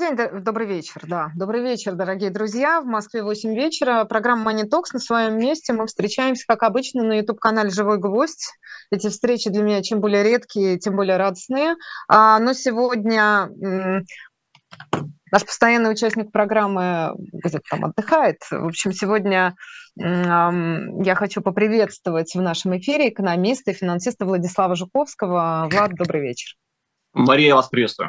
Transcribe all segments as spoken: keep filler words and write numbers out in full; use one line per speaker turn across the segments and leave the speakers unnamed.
день, д- добрый вечер, да. Добрый вечер, дорогие друзья. В Москве восемь вечера. Программа Money Talks на своем месте. Мы встречаемся, как обычно, на YouTube-канале «Живой гвоздь». Эти встречи для меня чем более редкие, тем более радостные. А, но сегодня м, наш постоянный участник программы где-то там отдыхает. В общем, сегодня м, я хочу поприветствовать в нашем эфире экономиста и финансиста Владислава Жуковского. Влад, добрый вечер.
Мария, я вас приветствую.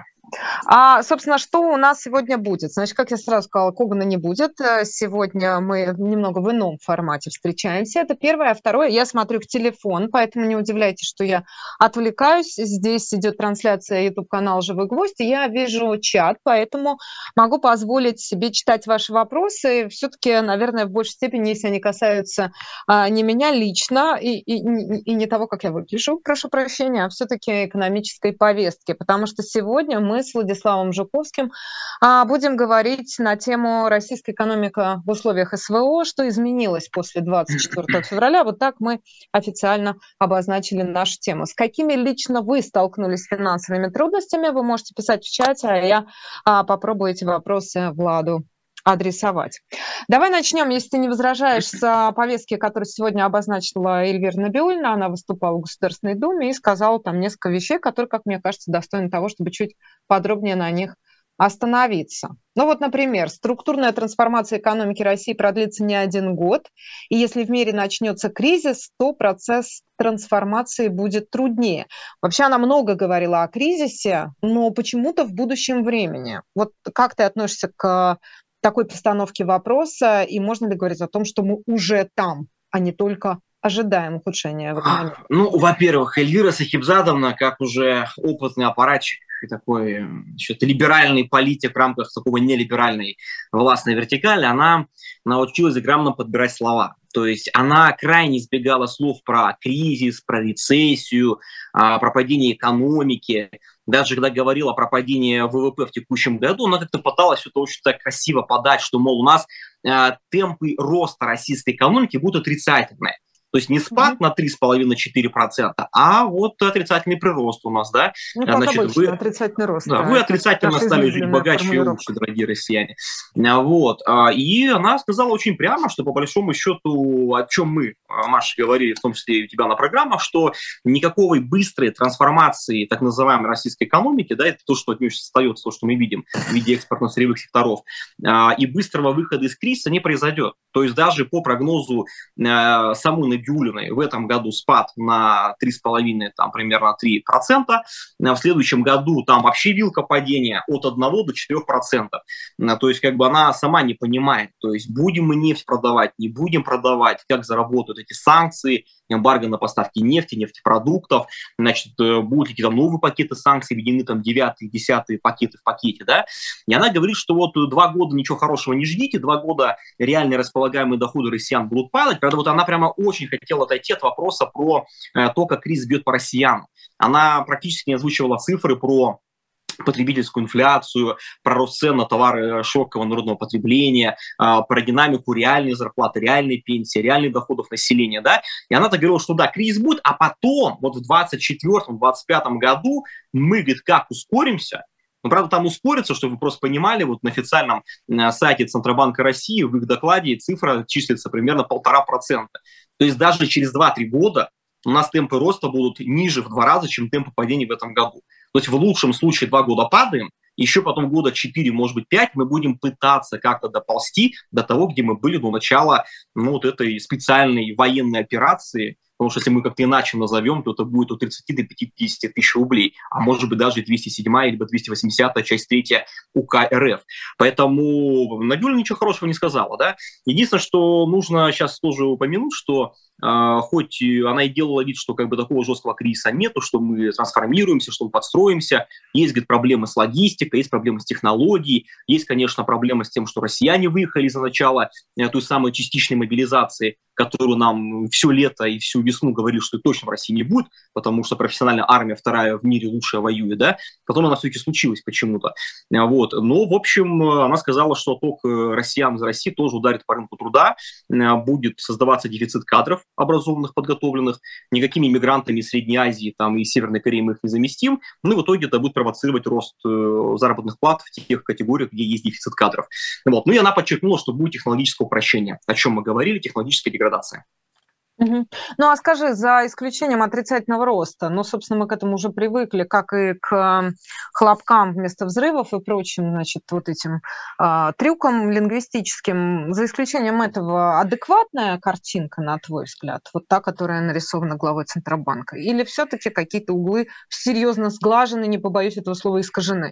А, собственно, что у нас сегодня будет? Значит, как я сразу сказала, Когана не будет. Э, Сегодня мы немного в ином формате встречаемся. Это первое. А второе, я смотрю в телефон, поэтому не удивляйтесь, что я отвлекаюсь. Здесь идет трансляция YouTube-канала «Живой гвоздь», и я вижу чат, поэтому могу позволить себе читать ваши вопросы. Все-таки, наверное, в большей степени, если они касаются а, не меня лично и, и, и и не того, как я выгляжу, прошу прощения, а все-таки экономической повестки, потому что сегодня мы с Владиславом Жуковским а, будем говорить на тему «Российская экономика в условиях СВО», что изменилось после двадцать четвёртого февраля. Вот так мы официально обозначили нашу тему. С какими лично вы столкнулись с финансовыми трудностями, вы можете писать в чате, а я а, попробую эти вопросы Владу адресовать. Давай начнем, если ты не возражаешь, с повестки, которую сегодня обозначила Эльвира Набиуллина. Она выступала в Государственной Думе и сказала там несколько вещей, которые, как мне кажется, достойны того, чтобы чуть подробнее на них остановиться. Ну вот, например, структурная трансформация экономики России продлится не один год, и если в мире начнется кризис, то процесс трансформации будет труднее. Вообще она много говорила о кризисе, но почему-то в будущем времени. Вот как ты относишься к такой постановке вопроса, и можно ли говорить о том, что мы уже там, а не только ожидаем ухудшения в экономике?
Ну, во-первых, Эльвира Сахибзадовна, как уже опытный аппаратчик и такой значит, либеральный политик в рамках такого нелиберальной властной вертикали, она научилась грамотно подбирать слова. То есть она крайне избегала слов про кризис, про рецессию, про падение экономики. Даже когда говорила про падение ВВП в текущем году, она как-то пыталась это очень так красиво подать, что, мол, у нас темпы роста российской экономики будут отрицательные. То есть не спад mm-hmm. на три с половиной - четыре процента, а вот отрицательный прирост у нас, да.
Ну, как Значит, обычно, вы, отрицательный рост.
Да, да, вы отрицательно стали жить богаче и лучше, дорогие россияне. Вот. И она сказала очень прямо, что по большому счету, о чем мы, Маша, говорили, в том числе и у тебя на программах, что никакой быстрой трансформации так называемой российской экономики, да, это то, что от нее сейчас остается, то, что мы видим в виде экспортно-сырьевых секторов, и быстрого выхода из кризиса не произойдет. То есть даже по прогнозу самой Набиуллиной в этом году спад на три с половиной, там примерно три процента. В следующем году там вообще вилка падения от одного до четырёх процентов. То есть как бы она сама не понимает, то есть будем мы нефть продавать, не будем продавать, как заработают эти санкции, эмбарго на поставки нефти, нефтепродуктов, значит, будут ли какие-то новые пакеты санкций, введены там девятые, десятые пакеты в пакете, да. И она говорит, что вот два года ничего хорошего не ждите, два года реальные располагаемые доходы россиян будут падать. Правда, вот она прямо очень хотела отойти от вопроса про э, то, как кризис бьет по россиянам. Она практически не озвучивала цифры про потребительскую инфляцию, про рост цен на товары шокового народного потребления, э, про динамику реальной зарплаты, реальной пенсии, реальных доходов населения, да. И она так говорила, что да, кризис будет, а потом, вот в двадцать четвёртом - двадцать пятом году мы, говорит, как ускоримся. Ну, правда, там ускорится, чтобы вы просто понимали, вот на официальном э, сайте Центробанка России в их докладе цифра числится примерно полтора процента. То есть даже через два-три года у нас темпы роста будут ниже в два раза, чем темпы падения в этом году. То есть в лучшем случае два года падаем, еще потом года четыре, может быть, пять мы будем пытаться как-то доползти до того, где мы были до начала ну, вот этой специальной военной операции. Потому что если мы как-то иначе назовем, то это будет от тридцати до пятидесяти тысяч рублей, а может быть даже двести седьмая либо двести восьмидесятая часть третья УК РФ. Поэтому Набиуллина ничего хорошего не сказала. Да? Единственное, что нужно сейчас тоже упомянуть, что Uh, хоть она и делала вид, что как бы такого жесткого кризиса нету, что мы трансформируемся, что мы подстроимся. Есть, говорит, проблемы с логистикой, есть проблемы с технологией, есть, конечно, проблемы с тем, что россияне выехали из-за начала той самой частичной мобилизации, которую нам все лето и всю весну говорили, что точно в России не будет, потому что профессиональная армия вторая в мире лучшая воюет, да, потом она все-таки случилась почему-то. Вот. Но, в общем, она сказала, что отток россиян из России тоже ударит по рынку труда, будет создаваться дефицит кадров образованных, подготовленных, никакими мигрантами из Средней Азии там, и Северной Кореи мы их не заместим, ну и в итоге это будет провоцировать рост заработных плат в тех категориях, где есть дефицит кадров. Вот. Ну и она подчеркнула, что будет технологическое упрощение, о чем мы говорили, технологическая деградация.
Угу. Ну, а скажи, за исключением отрицательного роста, ну, собственно, мы к этому уже привыкли, как и к хлопкам вместо взрывов и прочим, значит, вот этим э, трюкам лингвистическим, за исключением этого, адекватная картинка, на твой взгляд, вот та, которая нарисована главой Центробанка, или все-таки какие-то углы серьезно сглажены, не побоюсь этого слова, искажены?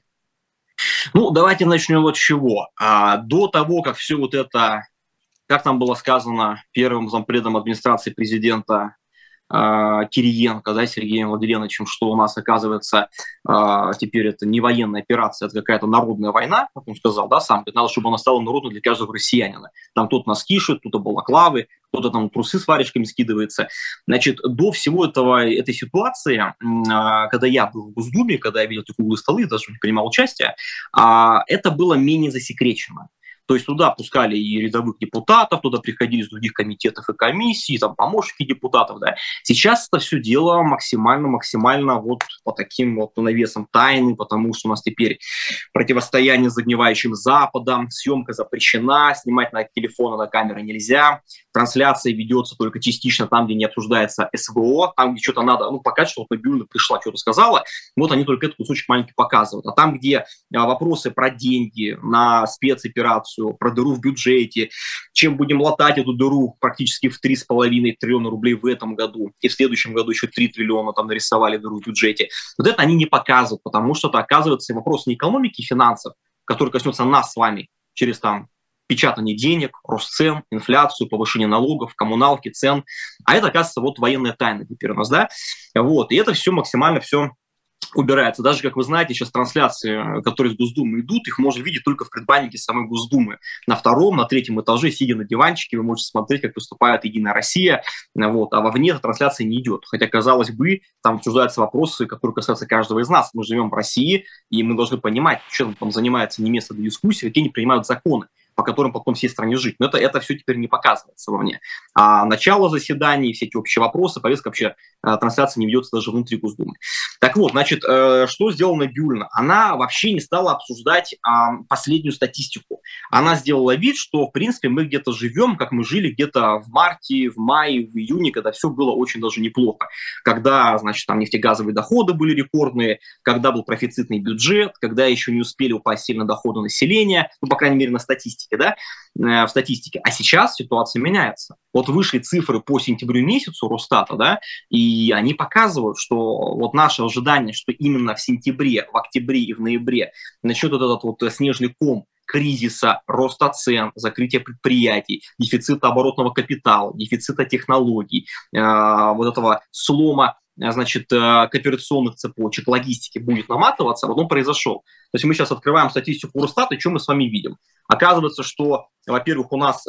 Ну, давайте начнем вот с чего. А, до того, как все вот это... Как там было сказано первым зампредом администрации президента э, Кириенко, да, Сергеем Владимировичем, что у нас, оказывается, э, теперь это не военная операция, это какая-то народная война, как он сказал, да, сам, надо, чтобы она стала народной для каждого россиянина. Там кто-то носки шьет, кто-то балаклавы, кто-то там трусы с варежками скидывается. Значит, до всего этого, этой ситуации, э, когда я был в Госдуме, когда я видел эти круглые столы, даже не принимал участия, э, это было менее засекречено. То есть туда пускали и рядовых депутатов, туда приходили из других комитетов и комиссий, там помощники депутатов, да. Сейчас это все дело максимально-максимально вот по таким вот навесам тайны, потому что у нас теперь противостояние с загнивающим Западом, съемка запрещена, снимать на телефон, на камеры нельзя, трансляция ведется только частично там, где не обсуждается СВО, там, где что-то надо, ну, показать, что вот Набиуллина пришла, что-то сказала, вот они только этот кусочек маленький показывают. А там, где а, вопросы про деньги на спецоперацию, про дыру в бюджете, чем будем латать эту дыру практически в три с половиной триллиона рублей в этом году, и в следующем году еще три триллиона там нарисовали дыру в бюджете. Вот это они не показывают, потому что это, оказывается, вопрос не экономики и финансов, который коснется нас с вами через там печатание денег, рост цен, инфляцию, повышение налогов, коммуналки, цен, а это, оказывается, вот военная тайна теперь у нас, да, вот, и это все максимально все убирается. Даже, как вы знаете, сейчас трансляции, которые из Госдумы идут, их можно видеть только в предбаннике самой Госдумы. На втором, на третьем этаже, сидя на диванчике, вы можете смотреть, как выступает «Единая Россия», вот, а вовне эта трансляция не идет. Хотя, казалось бы, там обсуждаются вопросы, которые касаются каждого из нас. Мы живем в России, и мы должны понимать, чем там занимается не место для дискуссии, какие они принимают законы, по которым потом всей стране жить. Но это, это все теперь не показывается вовне. А начало заседаний, все эти общие вопросы, повестка вообще, трансляция не ведется даже внутри Госдумы. Так вот, значит, что сделала Набиуллина? Она вообще не стала обсуждать последнюю статистику. Она сделала вид, что, в принципе, мы где-то живем, как мы жили где-то в марте, в мае, в июне, когда все было очень даже неплохо. Когда, значит, там нефтегазовые доходы были рекордные, когда был профицитный бюджет, когда еще не успели упасть сильно доходы населения, ну, по крайней мере, на статистике. Да, в статистике. А сейчас ситуация меняется. Вот вышли цифры по сентябрю месяцу Росстата, да, и они показывают, что вот наше ожидание, что именно в сентябре, в октябре и в ноябре начнет вот этот вот снежный ком кризиса, роста цен, закрытия предприятий, дефицита оборотного капитала, дефицита технологий, э, вот этого слома, значит, кооперационных цепочек, логистики будет наматываться, вот он произошел. То есть мы сейчас открываем статистику Росстата, и что мы с вами видим? Оказывается, что, во-первых, у нас э,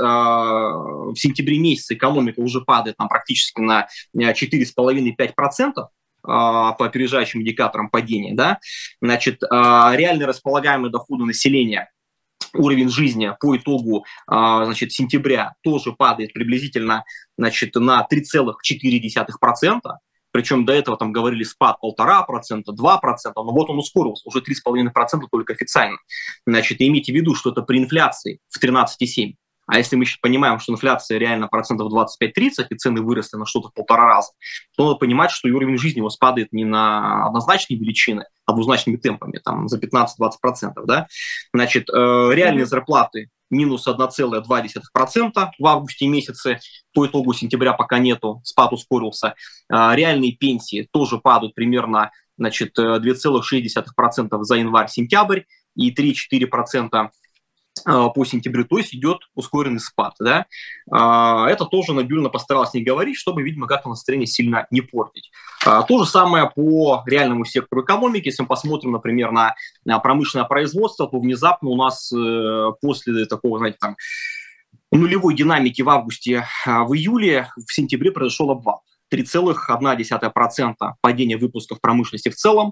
в сентябре месяце экономика уже падает там, практически на четыре с половиной — пять процентов э, по опережающим индикаторам падения. Да? Значит, э, реальные располагаемые доходы населения, уровень жизни по итогу значит, сентября тоже падает приблизительно значит, на три целых четыре десятых процента. Причем до этого там говорили спад полтора процента, два процента, но вот он ускорился, уже три с половиной процента только официально. Значит, имейте в виду, что это при инфляции в тринадцать целых семь десятых. А если мы еще понимаем, что инфляция реально процентов двадцать пять — тридцать, и цены выросли на что-то в полтора раза, то надо понимать, что и уровень жизни у вас падает не на однозначные величины, а двузначными темпами, там, за пятнадцать-двадцать процентов. Да? Значит, э, реальные зарплаты минус одна целая две десятых процента в августе месяце, по итогу сентября пока нету, спад ускорился. Э, реальные пенсии тоже падают примерно значит, две целых шесть десятых процента за январь-сентябрь и три-четыре процента по сентябрю, то есть идет ускоренный спад. Да? Это тоже Набиуллина постаралась не говорить, чтобы, видимо, как-то настроение сильно не портить. То же самое по реальному сектору экономики. Если мы посмотрим, например, на промышленное производство, то внезапно у нас после такого, знаете, там, нулевой динамики в августе, в июле, в сентябре произошел обвал. три целых одна десятая процента падения выпусков промышленности в целом,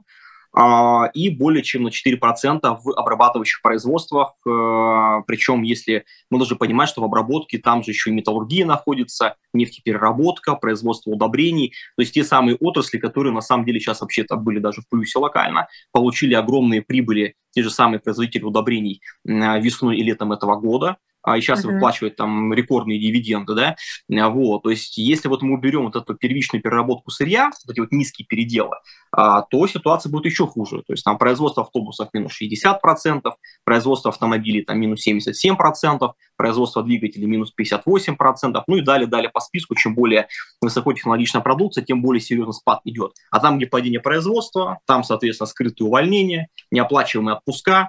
и более чем на четыре процента в обрабатывающих производствах. Причем, если мы должны понимать, что в обработке там же еще и металлургия находится, нефтепереработка, производство удобрений. То есть те самые отрасли, которые на самом деле сейчас вообще-то были даже в плюсе локально, получили огромные прибыли, те же самые производители удобрений весной и летом этого года. И сейчас uh-huh. выплачивают там рекордные дивиденды, да, вот, то есть если вот мы уберем вот эту первичную переработку сырья, вот эти вот низкие переделы, то ситуация будет еще хуже, то есть там производство автобусов минус шестьдесят процентов, производство автомобилей там минус семьдесят семь процентов, производство двигателей минус пятьдесят восемь процентов, ну и далее-далее по списку, чем более высокотехнологичная продукция, тем более серьезный спад идет. А там, где падение производства, там, соответственно, скрытые увольнения, неоплачиваемые отпуска,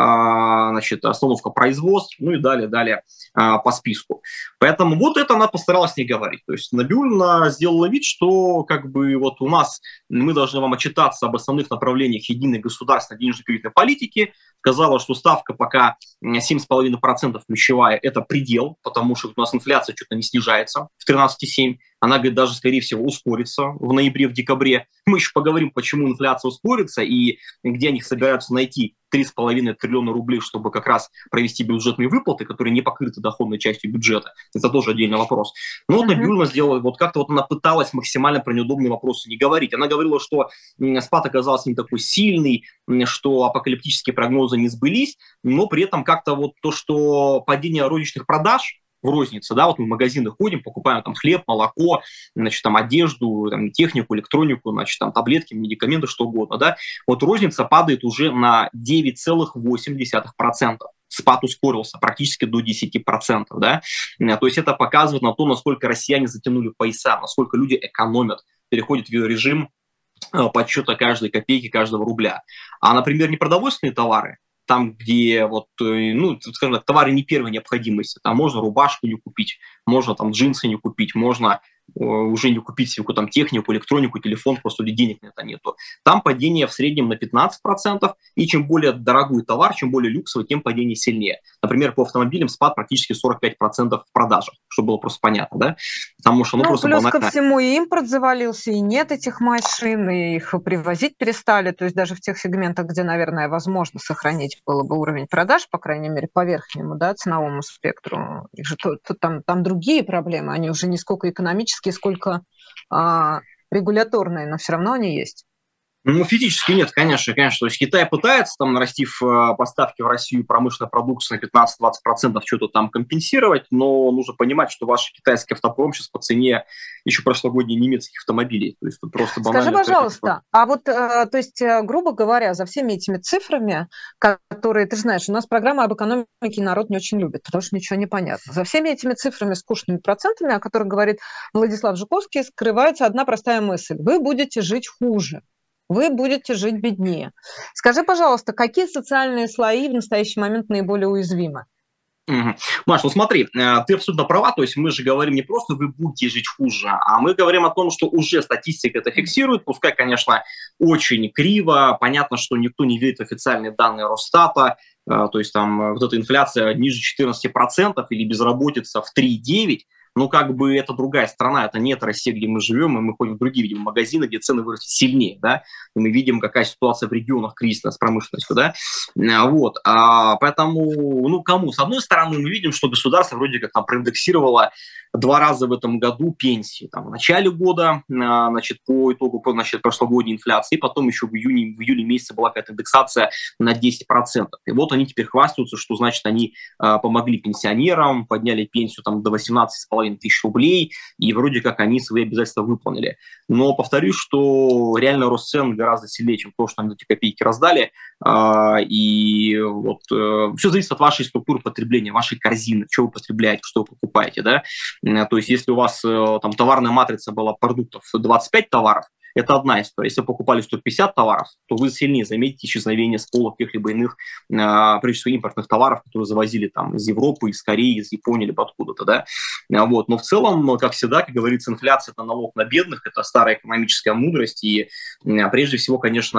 значит, остановка производств, ну и далее, далее по списку. Поэтому вот это она постаралась не говорить. То есть Набиуллина сделала вид, что как бы вот у нас мы должны вам отчитаться об основных направлениях единой государственной денежно-кредитной политики. Сказала, что ставка пока семь целых пять десятых процента ключевая, это предел, потому что у нас инфляция что-то не снижается в тринадцать целых семь десятых. Она, говорит, даже, скорее всего, ускорится в ноябре, в декабре. Мы еще поговорим, почему инфляция ускорится и где они собираются найти три с половиной триллиона рублей, чтобы как раз провести бюджетные выплаты, которые не покрыты доходной частью бюджета. Это тоже отдельный вопрос. Но вот Набиуллина сделала, вот как-то вот она пыталась максимально про неудобные вопросы не говорить. Она говорила, что спад оказался не такой сильный, что апокалиптические прогнозы не сбылись, но при этом как-то вот то, что падение розничных продаж в рознице, да, вот мы в магазины ходим, покупаем там хлеб, молоко, значит, там одежду, там, технику, электронику, значит, там таблетки, медикаменты, что угодно, да, вот розница падает уже на девять целых восемь десятых процента. Спад ускорился практически до десяти процентов, да, то есть это показывает на то, насколько россияне затянули пояса, насколько люди экономят, переходят в режим подсчета каждой копейки, каждого рубля. А, например, непродовольственные товары, там, где вот, ну, скажем так, товары не первой необходимости, там можно рубашку не купить, можно там джинсы не купить, можно э, уже не купить себе какую-то там технику, электронику, телефон, просто денег на это нету. Там падение в среднем на пятнадцать процентов, и чем более дорогой товар, чем более люксовый, тем падение сильнее. Например, по автомобилям спад практически сорок пять процентов в продажах, чтобы было просто понятно, да? Потому что, ну,
ну
просто
плюс
банально...
ко всему и импорт завалился, и нет этих машин, и их привозить перестали, то есть даже в тех сегментах, где, наверное, возможно сохранить было бы уровень продаж, по крайней мере, по верхнему, да, ценовому спектру, их же то, то, там, там другие проблемы, они уже не сколько экономические, сколько а, регуляторные, но все равно они есть.
Ну, физически нет, конечно, конечно. То есть Китай пытается, там, нарастив э, поставки в Россию промышленной продукции на пятнадцать-двадцать процентов, что-то там компенсировать, но нужно понимать, что ваш китайский автопром сейчас по цене еще прошлогодней немецких автомобилей. То есть тут просто банально...
Скажи, пожалуйста, а вот, э, то есть, э, грубо говоря, за всеми этими цифрами, которые, ты же знаешь, у нас программа об экономике народ не очень любит, потому что ничего не понятно. За всеми этими цифрами, скучными процентами, о которых говорит Владислав Жуковский, скрывается одна простая мысль. Вы будете жить хуже. Вы будете жить беднее. Скажи, пожалуйста, какие социальные слои в настоящий момент наиболее уязвимы?
Угу. Маш, ну смотри, ты абсолютно права, то есть мы же говорим не просто вы будете жить хуже, а мы говорим о том, что уже статистика это фиксирует, пускай, конечно, очень криво, понятно, что никто не верит в официальные данные Росстата, то есть там вот эта инфляция ниже четырнадцати процентов или безработица в три целых девять десятых, ну, как бы это другая страна, это не Россия, где мы живем, и мы ходим в другие, видим, магазины, где цены выросли сильнее, да, и мы видим, какая ситуация в регионах кризисная с промышленностью, да, вот, а, поэтому, ну, кому? С одной стороны, мы видим, что государство вроде как там проиндексировало два раза в этом году пенсии, там, в начале года, значит, по итогу, по, значит, прошлогодней инфляции, и потом еще в июне, в июле месяце была какая-то индексация на десять процентов, и вот они теперь хвастаются, что, значит, они а, помогли пенсионерам, подняли пенсию там до восемнадцати с половиной тысяч рублей, и вроде как они свои обязательства выполнили. Но повторюсь, что реально рост цен гораздо сильнее, чем то, что они эти копейки раздали, а, и вот а, все зависит от вашей структуры потребления, вашей корзины, что вы потребляете, что вы покупаете, да. То есть если у вас там товарная матрица была продуктов двадцать пять товаров, это одна история. Если вы покупали сто пятьдесят товаров, то вы сильнее заметите исчезновение с полок каких-либо иных, э, прежде всего, импортных товаров, которые завозили там из Европы, из Кореи, из Японии, либо откуда-то, да. Вот. Но в целом, как всегда, как говорится, инфляция – это налог на бедных, это старая экономическая мудрость, и э, прежде всего, конечно,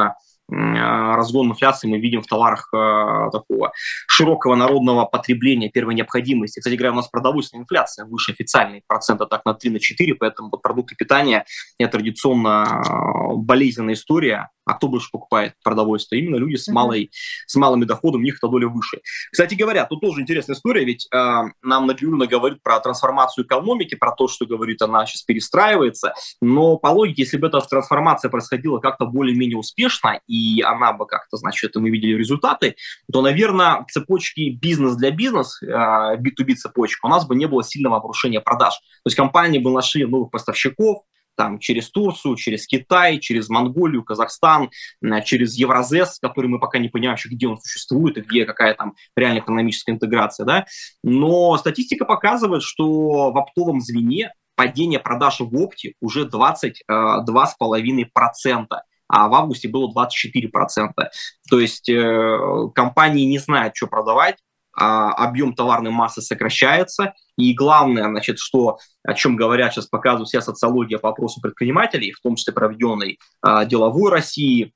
разгон инфляции мы видим в товарах э, такого широкого народного потребления первой необходимости. Кстати говоря, у нас продовольственная инфляция выше официальной, процента так на три-четыре, поэтому вот продукты питания – это традиционно болезненная история. А кто больше покупает продовольствие? Именно люди с, малой, с малыми доходами, у них эта доля выше. Кстати говоря, тут тоже интересная история, ведь э, нам Набиуллина говорит про трансформацию экономики, про то, что, говорит, она сейчас перестраивается, но по логике, если бы эта трансформация происходила как-то более-менее успешно, и она бы как-то, значит, мы видели результаты, то, наверное, цепочки бизнес для бизнес, э, би ту би цепочка, у нас бы не было сильного обрушения продаж. То есть компании бы нашли новых поставщиков, там, через Турцию, через Китай, через Монголию, Казахстан, через Евразес, который мы пока не понимаем, где он существует и где какая там реальная экономическая интеграция. Да? Но статистика показывает, что в оптовом звене падение продаж в опте уже двадцать два с половиной процента, а в августе было двадцать четыре процента. То есть э, компании не знают, что продавать, а объем товарной массы сокращается. И главное, значит, что, о чем говорят сейчас, показывает вся социология по опросу предпринимателей, в том числе проведенной э, деловой России,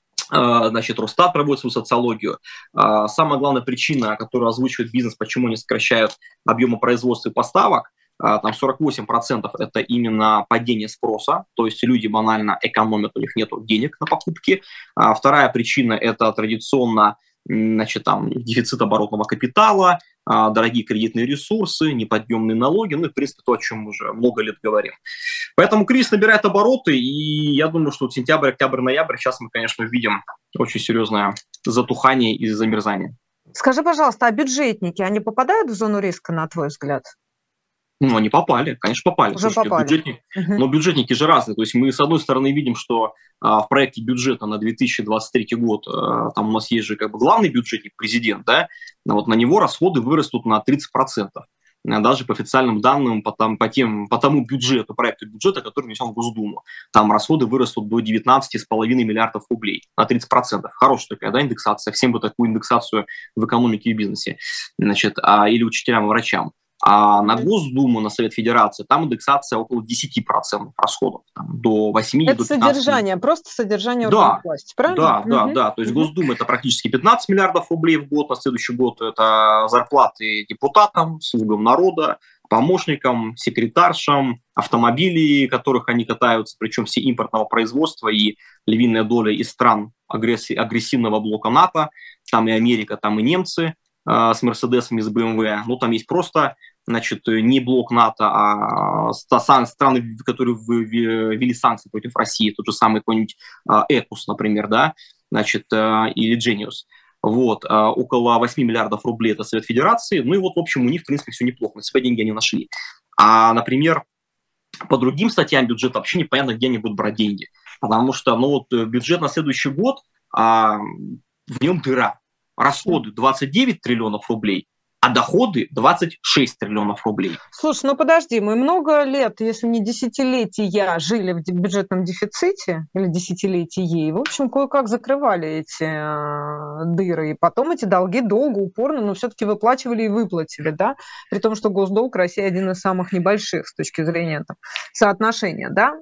э, значит, Росстат проводит свою социологию. Э, самая главная причина, которую озвучивает бизнес, почему они сокращают объемы производства и поставок, э, там сорок восемь процентов это именно падение спроса, то есть люди банально экономят, у них нет денег на покупки. А вторая причина – это традиционно, значит, там, дефицит оборотного капитала, дорогие кредитные ресурсы, неподъемные налоги, ну и, в принципе, то, о чем мы уже много лет говорим. Поэтому кризис набирает обороты, и я думаю, что вот сентябрь, октябрь, ноябрь, сейчас мы, конечно, увидим очень серьезное затухание и замерзание.
Скажи, пожалуйста, а бюджетники, они попадают в зону риска, на твой взгляд?
Ну, они попали, конечно, попали.
Уже
Слушайте,
попали.
Бюджетник, uh-huh. Но бюджетники же разные. То есть мы, с одной стороны, видим, что а, в проекте бюджета на две тысячи двадцать третий год, а, там у нас есть же как бы главный бюджетник, президент, да, вот на него расходы вырастут на тридцать процентов. Даже по официальным данным, по, там, по, тем, по тому бюджету, проекту бюджета, который внесен в Госдуму, там расходы вырастут до девятнадцать с половиной миллиардов рублей, на тридцать процентов. Хорошая такая, да, индексация. Всем бы такую индексацию в экономике и бизнесе, значит, а, или учителям и врачам. А на Госдуму, на Совет Федерации, там индексация около десять процентов расходов, там, до восьми,
это
до пятнадцати.
Содержание, просто содержание
да,
органов власти, правильно?
Да,
угу.
да, да. То есть угу. Госдума – это практически пятнадцать миллиардов рублей в год, на следующий год это зарплаты депутатам, слугам народа, помощникам, секретаршам, автомобили, которых они катаются, причем все импортного производства, и львиная доля из стран агрессии, агрессивного блока НАТО, там и Америка, там и немцы э, с Мерседесами, с бэ эм вэ. Ну, там есть просто, значит, не блок НАТО, а страны, которые ввели санкции против России, тот же самый какой-нибудь Экус, например, да, значит, или Genius. Вот, около восьми миллиардов рублей это Совет Федерации. Ну и вот, в общем, у них, в принципе, все неплохо. На себя деньги они нашли. А, например, по другим статьям бюджета вообще непонятно, где они будут брать деньги. Потому что, ну вот, бюджет на следующий год, а, в нем дыра. Расходы двадцать девять триллионов рублей, а доходы двадцать шесть триллионов рублей.
Слушай, ну подожди, мы много лет, если не десятилетия, жили в бюджетном дефиците, или десятилетие, и, в общем, кое-как закрывали эти э, дыры, и потом эти долги долго, упорно, но все-таки выплачивали и выплатили, да, при том, что госдолг России один из самых небольших с точки зрения там, соотношения, да.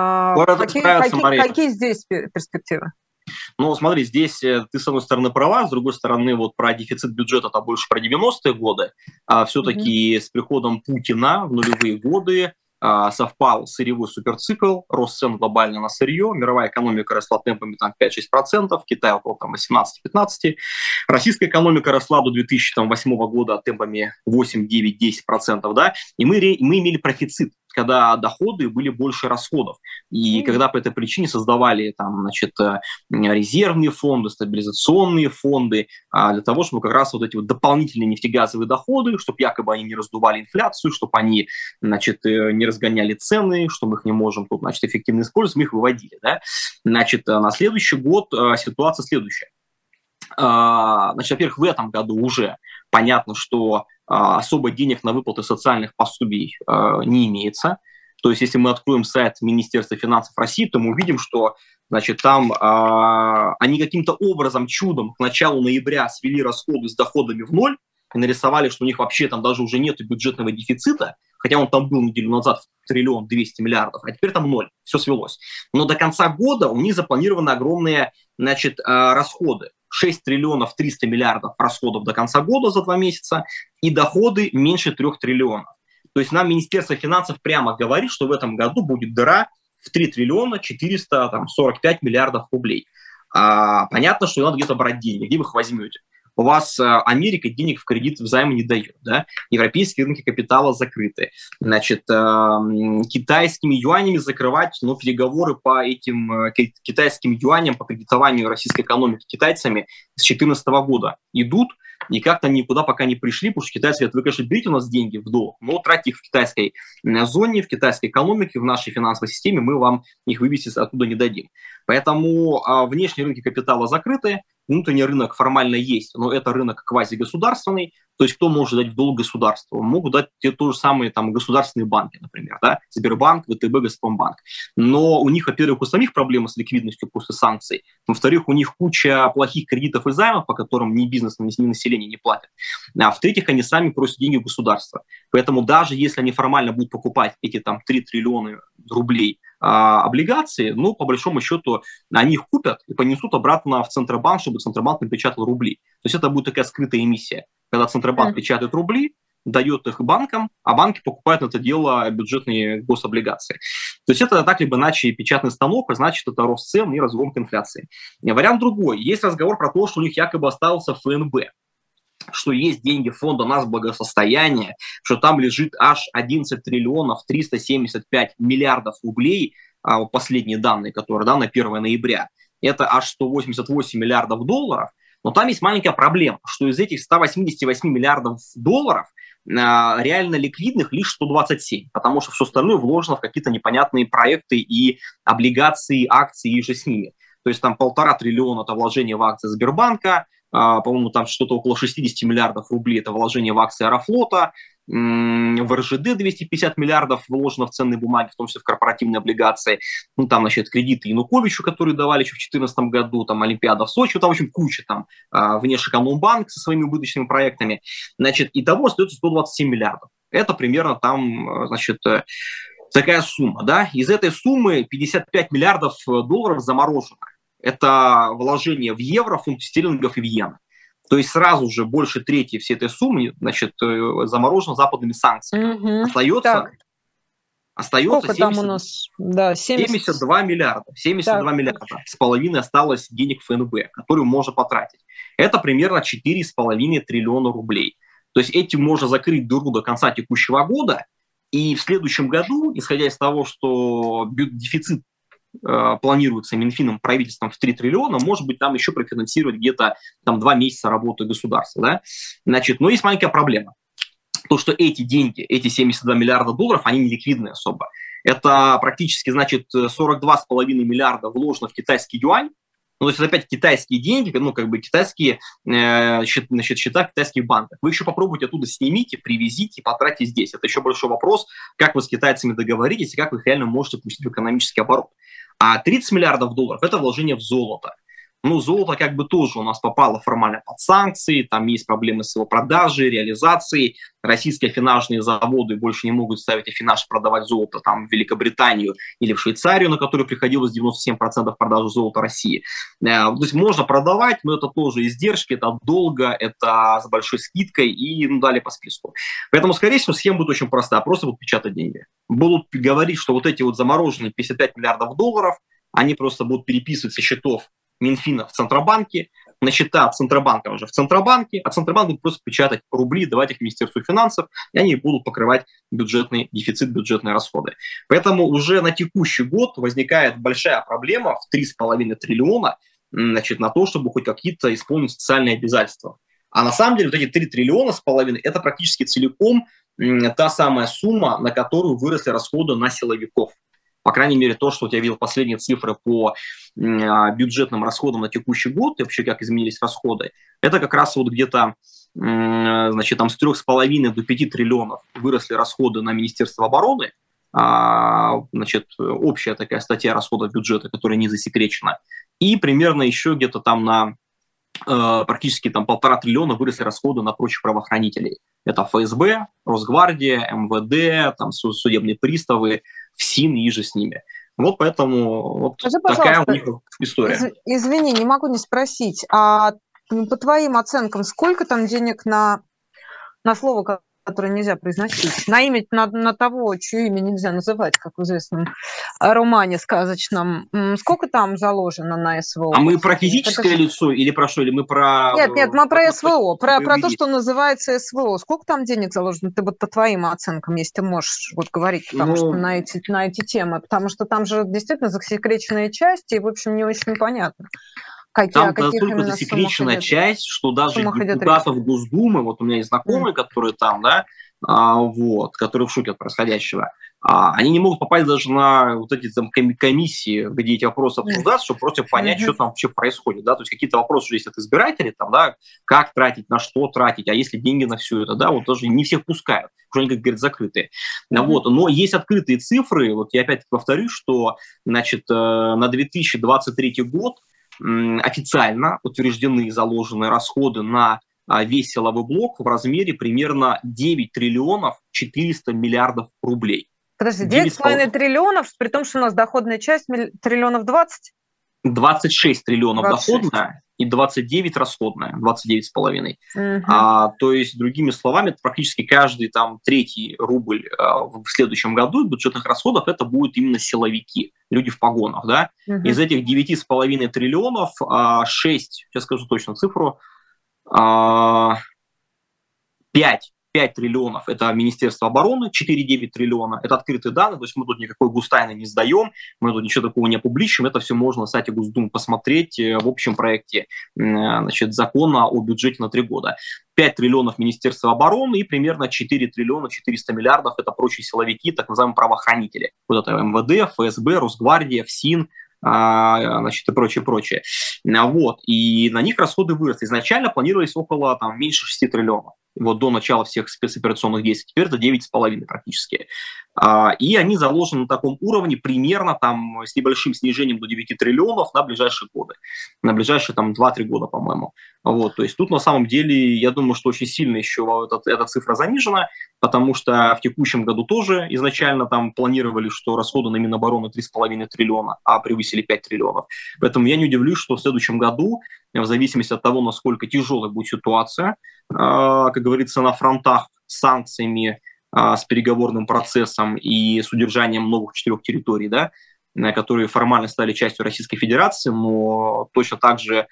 Э, какие, какие, какие здесь перспективы?
Ну, смотри, здесь ты, с одной стороны, права, с другой стороны, вот про дефицит бюджета, это больше про девяностые годы. А все-таки mm-hmm. с приходом Путина в нулевые годы а, совпал сырьевой суперцикл, рост цен глобально на сырье, мировая экономика росла темпами там, пять-шесть процентов, Китай около восемнадцать-пятнадцать процентов, российская экономика росла до две тысячи восьмого года темпами восемь-девять-десять процентов, да, и мы, мы имели профицит, когда доходы были больше расходов. И mm-hmm. когда по этой причине создавали там, значит, резервные фонды, стабилизационные фонды, для того, чтобы как раз вот эти вот дополнительные нефтегазовые доходы, чтобы якобы они не раздували инфляцию, чтобы они, значит, не разгоняли цены, что мы их не можем тут, значит, эффективно использовать, мы их выводили. Да? Значит, на следующий год ситуация следующая. Значит, во-первых, в этом году уже понятно, что особо денег на выплаты социальных пособий не имеется. То есть, если мы откроем сайт Министерства финансов России, то мы увидим, что, значит, там они каким-то образом, чудом к началу ноября свели расходы с доходами в ноль, и нарисовали, что у них вообще там даже уже нет бюджетного дефицита, хотя он там был неделю назад триллион двести миллиардов, а теперь там ноль, все свелось. Но до конца года у них запланированы огромные, значит, расходы. шесть триллионов триста миллиардов расходов до конца года за два месяца и доходы меньше трех триллионов. То есть нам Министерство финансов прямо говорит, что в этом году будет дыра в три триллиона четыреста сорок пять миллиардов рублей. А, понятно, что надо где-то брать деньги. Где вы их возьмете? У вас а, Америка денег в кредит взаймы не дает, да? Европейские рынки капитала закрыты. Значит, а, китайскими юанями закрывать, ну, переговоры по этим а, китайским юаням, по кредитованию российской экономики китайцами с две тысячи четырнадцатого года идут, и как-то никуда пока не пришли, потому что китайцы говорят, вы, конечно, берите у нас деньги в долг, но тратьте их в китайской зоне, в китайской экономике, в нашей финансовой системе, мы вам их вывести оттуда не дадим. Поэтому а, внешние рынки капитала закрыты, внутренний рынок формально есть, но это рынок квазигосударственный, то есть кто может дать в долг государству? Могут дать те то же самые там, государственные банки, например, да? Сбербанк, ВТБ, Газпромбанк. Но у них, во-первых, у самих проблемы с ликвидностью после санкций, во-вторых, у них куча плохих кредитов и займов, по которым ни бизнес, ни население не платят, а в-третьих, они сами просят деньги у государства. Поэтому даже если они формально будут покупать эти там три триллиона рублей а, облигации, ну, по большому счету, они их купят и понесут обратно в Центробанк, чтобы Центробанк напечатал рубли. То есть это будет такая скрытая эмиссия, когда Центробанк mm. печатает рубли, дает их банкам, а банки покупают на это дело бюджетные гособлигации. То есть это так либо иначе печатный станок, а значит, это рост цен и разгонка инфляции. Вариант другой. Есть разговор про то, что у них якобы остался эф эн бэ, что есть деньги фонда нацблагосостояния, что там лежит аж одиннадцать триллионов триста семьдесят пять миллиардов рублей, а, последние данные, которые, да, на первое ноября, это аж сто восемьдесят восемь миллиардов долларов, но там есть маленькая проблема, что из этих ста восьмидесяти восьми миллиардов долларов а, реально ликвидных лишь сто двадцать семь, потому что все остальное вложено в какие-то непонятные проекты и облигации, акции и же с ними. То есть там полтора триллиона – это вложение в акции Сбербанка, Uh, по-моему, там что-то около шестьдесят миллиардов рублей – это вложение в акции Аэрофлота, в эр жэ дэ двести пятьдесят миллиардов вложено в ценные бумаги, в том числе в корпоративные облигации, ну, там, значит, кредиты Януковичу, которые давали еще в две тысячи четырнадцатом году, там, Олимпиада в Сочи, там, в общем, куча там, Внешэкономбанк со своими убыточными проектами, значит, итого остается сто двадцать семь миллиардов. Это примерно там, значит, такая сумма, да, из этой суммы пятьдесят пять миллиардов долларов заморожено. Это вложение в евро, фунт стерлингов и в иены. То есть сразу же больше трети всей этой суммы, значит, заморожено западными санкциями. Угу. Остается, остается семьдесят,
там у нас? Да, семьдесят...
семьдесят два миллиарда. семьдесят два так. миллиарда с половиной осталось денег в эф эн бэ, которые можно потратить. Это примерно четыре с половиной триллиона рублей. То есть этим можно закрыть дыру до конца текущего года. И в следующем году, исходя из того, что дефицит планируется Минфином, правительством в три триллиона, может быть, там еще профинансировать где-то там два месяца работы государства. Да? Значит, но есть маленькая проблема. То, что эти деньги, эти семьдесят два миллиарда долларов, они не ликвидные особо. Это практически, значит, сорок два с половиной миллиарда вложено в китайский юань. Ну, то есть это опять китайские деньги, ну, как бы китайские э, счет, значит, счета в китайских банках. Вы еще попробуйте оттуда снимите, привезите и потратьте здесь. Это еще большой вопрос, как вы с китайцами договоритесь и как вы их реально можете пустить в экономический оборот. А тридцать миллиардов долларов – это вложение в золото. Ну, золото как бы тоже у нас попало формально под санкции, там есть проблемы с его продажей, реализацией. Российские аффинажные заводы больше не могут ставить аффинаж, продавать золото там в Великобританию или в Швейцарию, на которую приходилось девяносто семь процентов продажи золота России. То есть можно продавать, но это тоже издержки, это долго, это с большой скидкой и ну, далее по списку. Поэтому, скорее всего, схема будет очень простая, просто будут печатать деньги. Будут говорить, что вот эти вот замороженные пятьдесят пять миллиардов долларов, они просто будут переписывать со счетов Минфина в Центробанке, на счета Центробанка уже в Центробанке, а Центробанк будет просто печатать рубли, давать их Министерству финансов, и они будут покрывать бюджетный дефицит, бюджетные расходы. Поэтому уже на текущий год возникает большая проблема в три с половиной триллиона, значит, на то, чтобы хоть какие-то исполнить социальные обязательства. А на самом деле вот эти три триллиона с половиной – это практически целиком та самая сумма, на которую выросли расходы на силовиков. По крайней мере, то, что вот я видел последние цифры по бюджетным расходам на текущий год и вообще как изменились расходы, это как раз вот где-то, значит, там с трех с половиной до пяти триллионов выросли расходы на Министерство обороны, значит, общая такая статья расходов бюджета, которая не засекречена, и примерно еще где-то там на практически там полтора триллиона выросли расходы на прочих правоохранителей. Это эф эс бэ, Росгвардия, эм вэ дэ, там судебные приставы, ФСИН и же с ними. Вот поэтому вот
Скажи,
такая у них история.
Из, извини, не могу не спросить, а по твоим оценкам, сколько там денег на, на слово, которое нельзя произносить, на имя, на, на того, чье имя нельзя называть, как в известном романе сказочном, сколько там заложено на эс вэ о?
А мы про физическое Это... лицо или про что? Или мы про...
Нет, нет, мы про эс вэ о, про, про то, что называется эс вэ о. Сколько там денег заложено? Ты вот по твоим оценкам, если ты можешь вот говорить, потому ну... что на эти, на эти темы, потому что там же действительно засекреченные части, и, в общем, не очень понятно.
Какие, Там настолько засекреченная часть, что даже депутатов Госдумы, вот у меня есть знакомые, mm. которые там, да, а, вот, которые в шоке от происходящего, а, они не могут попасть даже на вот эти там комиссии, где эти вопросы обсуждаются, mm. чтобы просто понять, mm-hmm. что там вообще происходит, да, то есть какие-то вопросы уже есть от избирателей, там, да, как тратить, на что тратить, а если деньги на все это, да, вот даже не всех пускают, уже они, как говорят, закрытые. Mm-hmm. Вот, но есть открытые цифры, вот я опять повторюсь, что, значит, на две тысячи двадцать третий год официально утверждены и заложены расходы на весь силовой блок в размере примерно девять триллионов четыреста миллиардов рублей.
Подожди, девять с половиной триллионов, при том, что у нас доходная часть триллионов двадцать?
двадцать шесть триллионов двадцать шесть. Доходная и двадцать девять расходная, двадцать девять с половиной. Uh-huh. А, то есть, другими словами, это практически каждый там третий рубль а, в следующем году бюджетных расходов это будут именно силовики, люди в погонах, да. Uh-huh. Из этих девять с половиной триллионов а, шесть, сейчас скажу точно цифру, а, пять триллионов – это Министерство обороны, четыре целых девять десятых триллиона – это открытые данные, то есть мы тут никакой густайны не сдаем, мы тут ничего такого не опубличим, это все можно на сайте Госдумы посмотреть в общем проекте, значит, закона о бюджете на три года. пять триллионов Министерства обороны и примерно четыре триллиона четыреста миллиардов – это прочие силовики, так называемые правоохранители. Вот это эм вэ дэ, эф эс бэ, Росгвардия, ФСИН, значит, и прочее, прочее. Вот. И на них расходы выросли. Изначально планировались около там, меньше шести триллионов. Вот до начала всех спецоперационных действий. Теперь это девять с половиной практически. И они заложены на таком уровне примерно там, с небольшим снижением до девяти триллионов на ближайшие годы. На ближайшие там, два-три года, по-моему. Вот. То есть тут на самом деле, я думаю, что очень сильно еще эта, эта цифра занижена, потому что в текущем году тоже изначально там планировали, что расходы на Минобороны три с половиной триллиона, а превысили пять триллионов. Поэтому я не удивлюсь, что в следующем году, в зависимости от того, насколько тяжелая будет ситуация, как говорится, на фронтах с санкциями, с переговорным процессом и с удержанием новых четырех территорий, да, которые формально стали частью Российской Федерации, но точно так же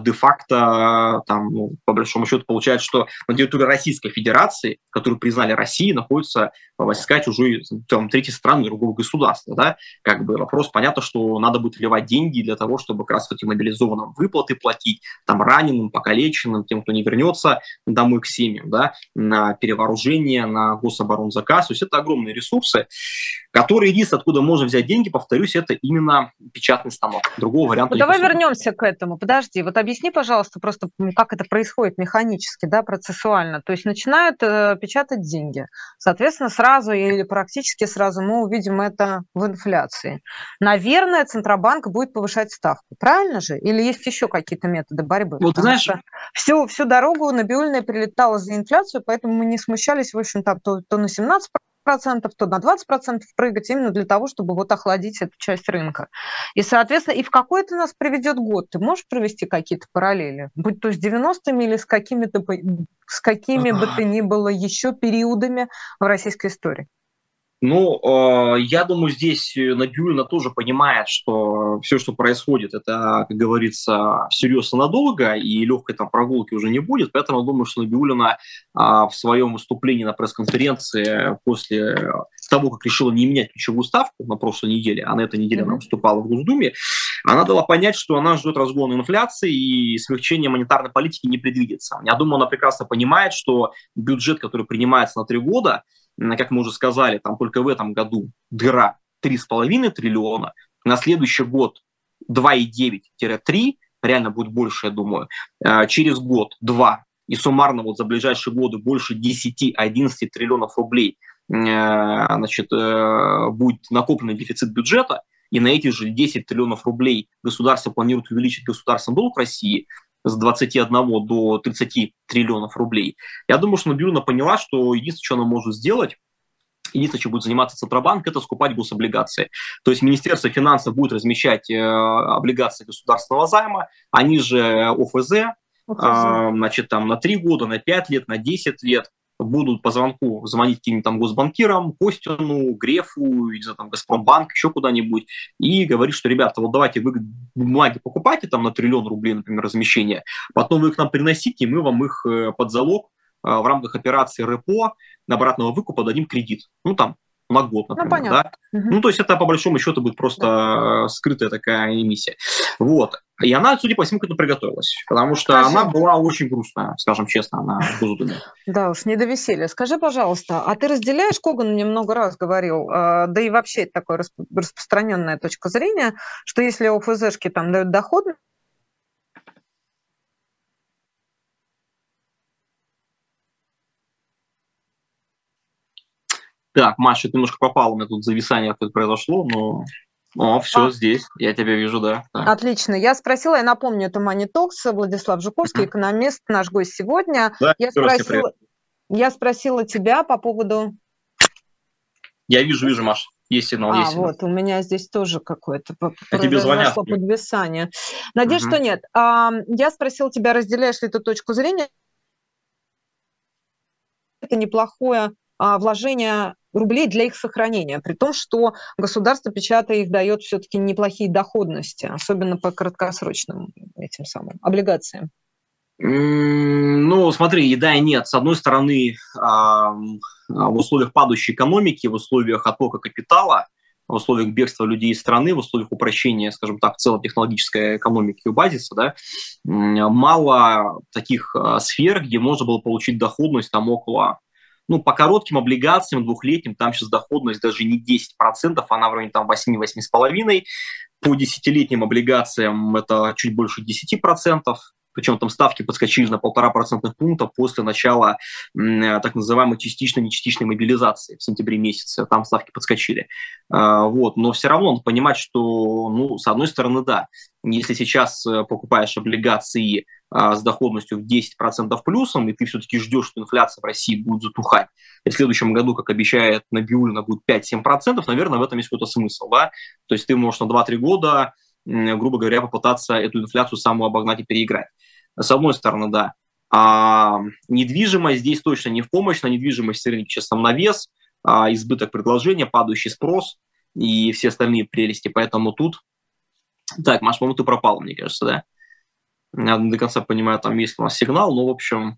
де-факто, там, ну, по большому счету, получается, что на территории Российской Федерации, которую признали Россией, находятся войска чужой, там, третьей страны, другого государства. Да? Как бы вопрос, понятно, что надо будет вливать деньги для того, чтобы как раз этим мобилизованным выплаты платить, там, раненым, покалеченным, тем, кто не вернется домой к семьям, да? На перевооружение, на гособоронзаказ. То есть это огромные ресурсы, которые единственное, откуда можно взять деньги, повторюсь, это именно печатный станок. Другого варианта
ну,
не
давай
посмотрим.
Вернемся к этому. Подожди, вот объясни, пожалуйста, просто как это происходит механически, да, процессуально. То есть начинают э, печатать деньги. Соответственно, сразу или практически сразу мы увидим это в инфляции. Наверное, Центробанк будет повышать ставку. Правильно же? Или есть еще какие-то методы борьбы?
Вот, знаешь...
Всю, всю дорогу Набиуллина прилетала за инфляцию, поэтому мы не смущались, в общем-то, то, то на семнадцать процентов, то на двадцать процентов прыгать именно для того, чтобы вот охладить эту часть рынка. И, соответственно, и в какой это нас приведет год? Ты можешь провести какие-то параллели? Будь то с девяностыми или с какими-то, с какими бы то ни было еще периодами в российской истории?
Ну, э, я думаю, здесь Набиуллина тоже понимает, что все, что происходит, это, как говорится, всерьез и надолго, и легкой там прогулки уже не будет. Поэтому я думаю, что Набиуллина э, в своем выступлении на пресс-конференции после того, как решила не менять ключевую ставку на прошлой неделе, а на этой неделе mm-hmm. она выступала в Госдуме, она дала понять, что она ждет разгона инфляции и смягчения монетарной политики не предвидится. Я думаю, она прекрасно понимает, что бюджет, который принимается на три года, как мы уже сказали, там только в этом году дыра три с половиной триллиона, на следующий год два целых девять - три, реально будет больше, я думаю, через год два, и суммарно вот за ближайшие годы больше десять-одиннадцать триллионов рублей значит, будет накопленный дефицит бюджета, и на эти же десять триллионов рублей государство планирует увеличить государственный долг России, с двадцати одного до тридцати триллионов рублей. Я думаю, что Набиуллина поняла, что единственное, что она может сделать, единственное, чем будет заниматься Центробанк, это скупать гособлигации. То есть Министерство финансов будет размещать э, облигации государственного займа, они же ОФЗ, э, значит, там на три года, на пять лет, на десять лет будут по звонку звонить каким-нибудь там госбанкирам, Костину, Грефу, не знаю, там, Газпромбанк, еще куда-нибудь, и говорить, что, ребята, вот давайте вы бумаги покупайте там на триллион рублей, например, размещения, потом вы их нам приносите, и мы вам их под залог в рамках операции РЭПО на обратного выкупа дадим кредит. Ну, там, на год, например. Ну, да? Угу. Ну, то есть это, по большому счету, будет просто да. скрытая такая эмиссия. Вот. И она, судя по всему, к этому приготовилась. Потому что Скажи. она была очень грустная, скажем честно, на Госдуме.
Да уж, не до веселья. Скажи, пожалуйста, а ты разделяешь, Коган мне много раз говорил, да и вообще это такая распространенная точка зрения, что если ОФЗшки там дают доход,
Так, Маша, ты немножко попала, у меня тут зависание какое-то произошло, но... О, все, а. здесь, я тебя вижу, да. Так.
Отлично. Я спросила, я напомню, это Money Talks, Владислав Жуковский, uh-huh. экономист, наш гость сегодня. Да, я, спросила, я спросила тебя по поводу...
Я вижу, вижу, Маша, есть сигнал,
а,
есть сигнал.
вот, у меня здесь тоже какое-то
а тебе звонят.
подвисание. Надеюсь, uh-huh. что нет. А, я спросила тебя, разделяешь ли ты точку зрения? Это неплохое а, вложение рублей для их сохранения, при том, что государство, печатая их, дает все-таки неплохие доходности, особенно по краткосрочным этим самым облигациям.
Ну, смотри, и да, и нет. С одной стороны, в условиях падающей экономики, в условиях оттока капитала, в условиях бегства людей из страны, в условиях упрощения, скажем так, целой технологической экономики и базиса, да, мало таких сфер, где можно было получить доходность там около... Ну, по коротким облигациям, двухлетним, там сейчас доходность даже не десять процентов, она в районе там восемь-восемь с половиной. По десятилетним облигациям это чуть больше десять процентов. Причем там ставки подскочили на полтора процентных пункта после начала м, так называемой частично-нечастичной мобилизации в сентябре месяце. Там ставки подскочили. А, вот. Но все равно надо понимать, что, ну, с одной стороны, да, если сейчас покупаешь облигации а, с доходностью в десять процентов плюсом, и ты все-таки ждешь, что инфляция в России будет затухать, и в следующем году, как обещает Набиуллина, будет пять-семь процентов, наверное, в этом есть какой-то смысл. Да? То есть ты можешь на два-три года, грубо говоря, попытаться эту инфляцию саму обогнать и переиграть. С одной стороны, да. А недвижимость здесь точно не в помощь. На недвижимость рынок сейчас там навес, а избыток предложения, падающий спрос и все остальные прелести. Поэтому тут... Так, Маш, по-моему, ты пропала, мне кажется, да? Я до конца понимаю, там есть у нас сигнал, но, в общем,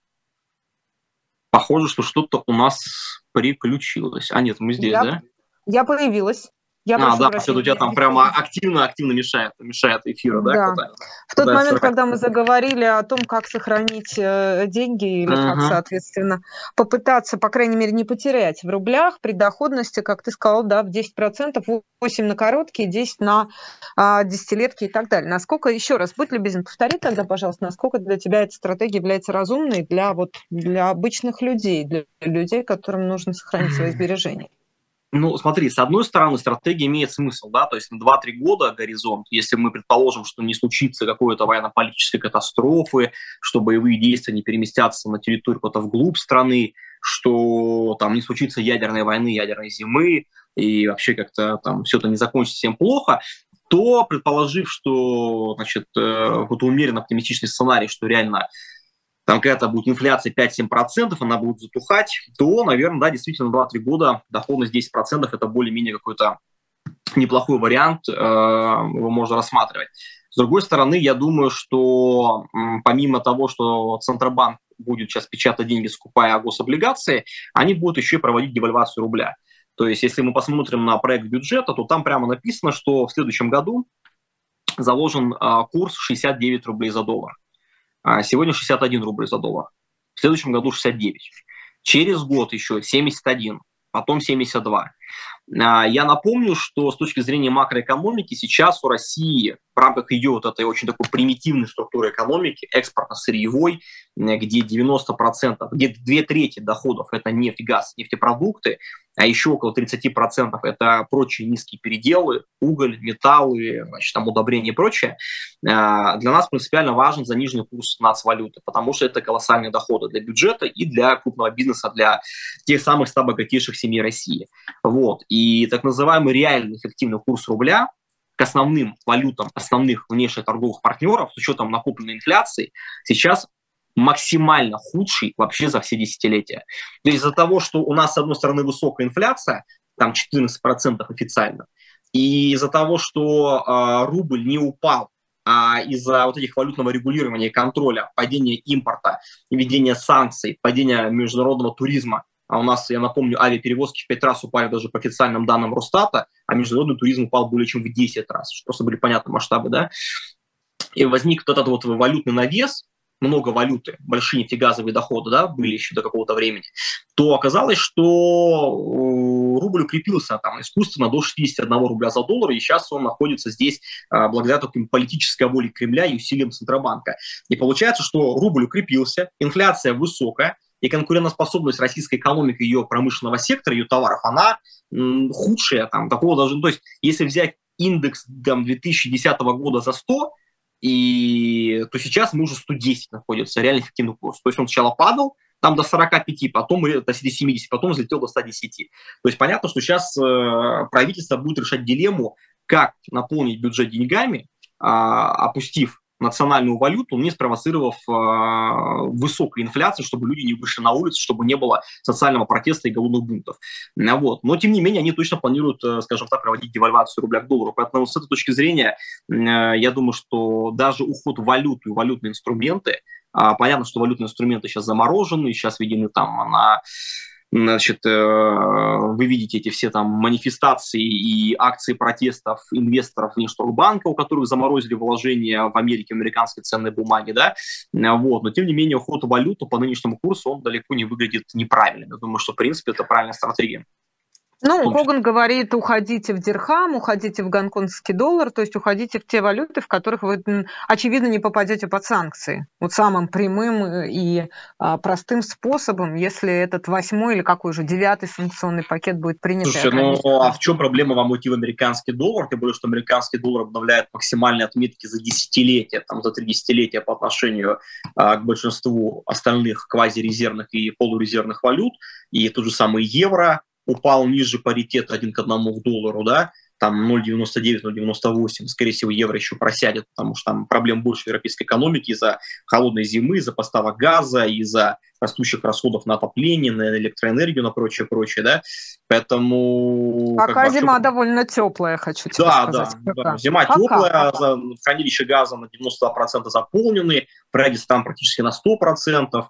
похоже, что что-то у нас приключилось. А нет, мы здесь,
я,
да?
Я появилась. Я
а, да, что у тебя там прямо активно-активно мешает, мешает эфиру, да?
Да.
Когда,
в тот момент, сорок... когда мы заговорили о том, как сохранить э, деньги или uh-huh. как, соответственно, попытаться, по крайней мере, не потерять в рублях при доходности, как ты сказал, да, в десять процентов, восемь на короткие, десять на э, десятилетки и так далее. Насколько, еще раз, будь любезен, повтори тогда, пожалуйста, насколько для тебя эта стратегия является разумной для, вот, для обычных людей, для людей, которым нужно сохранить свои сбережения?
Ну, смотри, с одной стороны, стратегия имеет смысл, да, то есть на два-три года горизонт, если мы предположим, что не случится какой-то военно-политической катастрофы, что боевые действия не переместятся на территорию куда-то вглубь страны, что там не случится ядерной войны, ядерной зимы, и вообще как-то там все это не закончится всем плохо, то, предположив, что, значит, какой-то умеренно оптимистичный сценарий, что реально там какая-то будет инфляция пять-семь процентов, она будет затухать, то, наверное, да, действительно, два-три года доходность десять процентов это более-менее какой-то неплохой вариант, э, его можно рассматривать. С другой стороны, я думаю, что м, помимо того, что Центробанк будет сейчас печатать деньги, скупая гособлигации, они будут еще и проводить девальвацию рубля. То есть, если мы посмотрим на проект бюджета, то там прямо написано, что в следующем году заложен э, курс шестьдесят девять рублей за доллар. Сегодня шестьдесят один рубль за доллар. В следующем году шестьдесят девять. Через год еще семьдесят один, потом семьдесят два. Я напомню, что с точки зрения макроэкономики сейчас у России в рамках ее вот этой очень такой примитивной структуры экономики, экспортно-сырьевой, где девяносто процентов, где две трети доходов – это нефть, газ, нефтепродукты, а еще около тридцать процентов это прочие низкие переделы, уголь, металлы, значит, там, удобрения и прочее. Для нас принципиально важен заниженный курс нацвалюты, потому что это колоссальные доходы для бюджета и для крупного бизнеса, для тех самых ста богатейших семей России. Вот. И так называемый реальный эффективный курс рубля к основным валютам основных внешнеторговых партнеров с учетом накопленной инфляции сейчас максимально худший вообще за все десятилетия. То есть из-за того, что у нас, с одной стороны, высокая инфляция, там четырнадцать процентов официально, и из-за того, что э, рубль не упал, а из-за вот этих валютного регулирования и контроля, падения импорта, введения санкций, падения международного туризма, а у нас, я напомню, авиаперевозки в пять раз упали даже по официальным данным Росстата, а международный туризм упал более чем в десять раз, чтобы просто были понятны масштабы, да, и возник вот этот вот валютный навес, много валюты, большие нефтегазовые доходы, да, были еще до какого-то времени, то оказалось, что рубль укрепился там искусственно до шестидесяти одного рубля за доллар, и сейчас он находится здесь а, благодаря такой политической воле Кремля и усилиям Центробанка. И получается, что рубль укрепился, инфляция высокая, и конкурентоспособность российской экономики, ее промышленного сектора, ее товаров, она м, худшая, там, такого даже, то есть, если взять индекс там, две тысячи десятого года за сто, и то сейчас мы уже сто десять находится, реально эффективный курс. То есть он сначала падал там до сорока пяти, потом до семидесяти, потом взлетел до ста десяти. То есть понятно, что сейчас э, правительство будет решать дилемму, как наполнить бюджет деньгами, э, опустив национальную валюту, не спровоцировав э, высокую инфляцию, чтобы люди не вышли на улицу, чтобы не было социального протеста и голодных бунтов. Вот. Но, тем не менее, они точно планируют, э, скажем так, проводить девальвацию рубля к доллару. Поэтому с этой точки зрения, э, я думаю, что даже уход в валюту и валютные инструменты, э, понятно, что валютные инструменты сейчас заморожены, сейчас введены там на... Значит, вы видите эти все там манифестации и акции протестов инвесторов Внешторгбанка, у которых заморозили вложения в Америке, в американской ценной бумаге, да, вот, но тем не менее уход в валюту по нынешнему курсу, он далеко не выглядит неправильным. Я думаю, что в принципе это правильная стратегия.
Ну, Коган говорит, уходите в дирхам, уходите в гонконгский доллар, то есть уходите в те валюты, в которых вы, очевидно, не попадете под санкции. Вот самым прямым и а, простым способом, если этот восьмой или какой же девятый санкционный пакет будет принят.
Слушай, ну а в чем проблема вам уйти в американский доллар? Тем более, что американский доллар обновляет максимальные отметки за десятилетия, там, за три десятилетия по отношению а, к большинству остальных квазирезервных и полурезервных валют. И тот же самый евро упал ниже паритета один к одному к доллару, да, там ноль девяносто девять - ноль девяносто восемь, скорее всего, евро еще просядет, потому что там проблем больше в европейской экономике из-за холодной зимы, из-за поставок газа, из-за растущих расходов на отопление, на электроэнергию, на прочее, прочее, да, поэтому...
Пока
как бы,
зима
вообще...
довольно теплая, хочу тебе
да,
сказать.
Да, да, зима пока, теплая, пока. Хранилища газа на девяносто два процента заполнены, Прайдис там практически на сто процентов.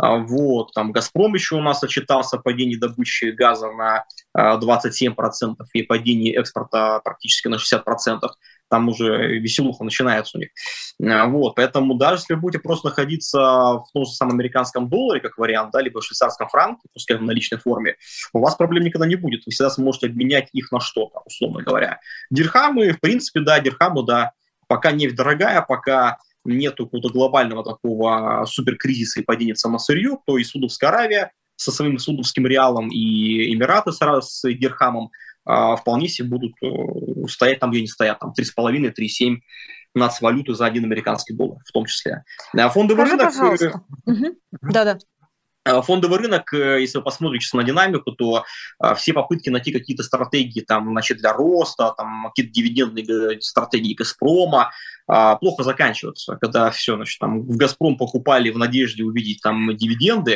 Вот, там «Газпром» еще у нас отчитался о падении добычи газа на двадцать семь процентов и падении экспорта практически на шестьдесят процентов. Там уже веселуха начинается у них. Вот, поэтому даже если вы будете просто находиться в том же самом американском долларе, как вариант, да, либо в швейцарском франке, пускай в наличной форме, у вас проблем никогда не будет. Вы всегда сможете обменять их на что-то, условно говоря. Дирхамы, в принципе, да, дирхамы, да. Пока нефть дорогая, пока нету какого-то глобального такого суперкризиса и падения цен на сырье, то и Саудовская Аравия со своим саудовским реалом и Эмираты с дирхамом а, вполне себе будут uh, стоять там, где они стоят, там три с половиной - три целых семь десятых нацвалюты за один американский доллар, в том числе. А фондовый
Скажи,
рынок...
пожалуйста. Угу. Да-да.
Фондовый рынок, если вы посмотрите на динамику, то а, все попытки найти какие-то стратегии там, значит, для роста, там, какие-то дивидендные стратегии «Газпрома» а, плохо заканчиваются. Когда все, значит, там, в «Газпром» покупали в надежде увидеть там дивиденды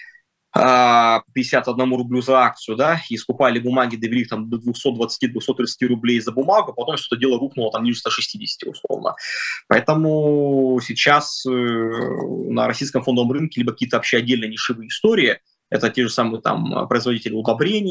по пятьдесят одному рублю за акцию, да, и скупали бумаги, довели там до двухсот двадцати - двухсот тридцати рублей за бумагу, потом все это дело рухнуло там ниже ста шестидесяти условно. Поэтому сейчас э, на российском фондовом рынке либо какие-то вообще отдельные нишевые истории, это те же самые там производители удобрений,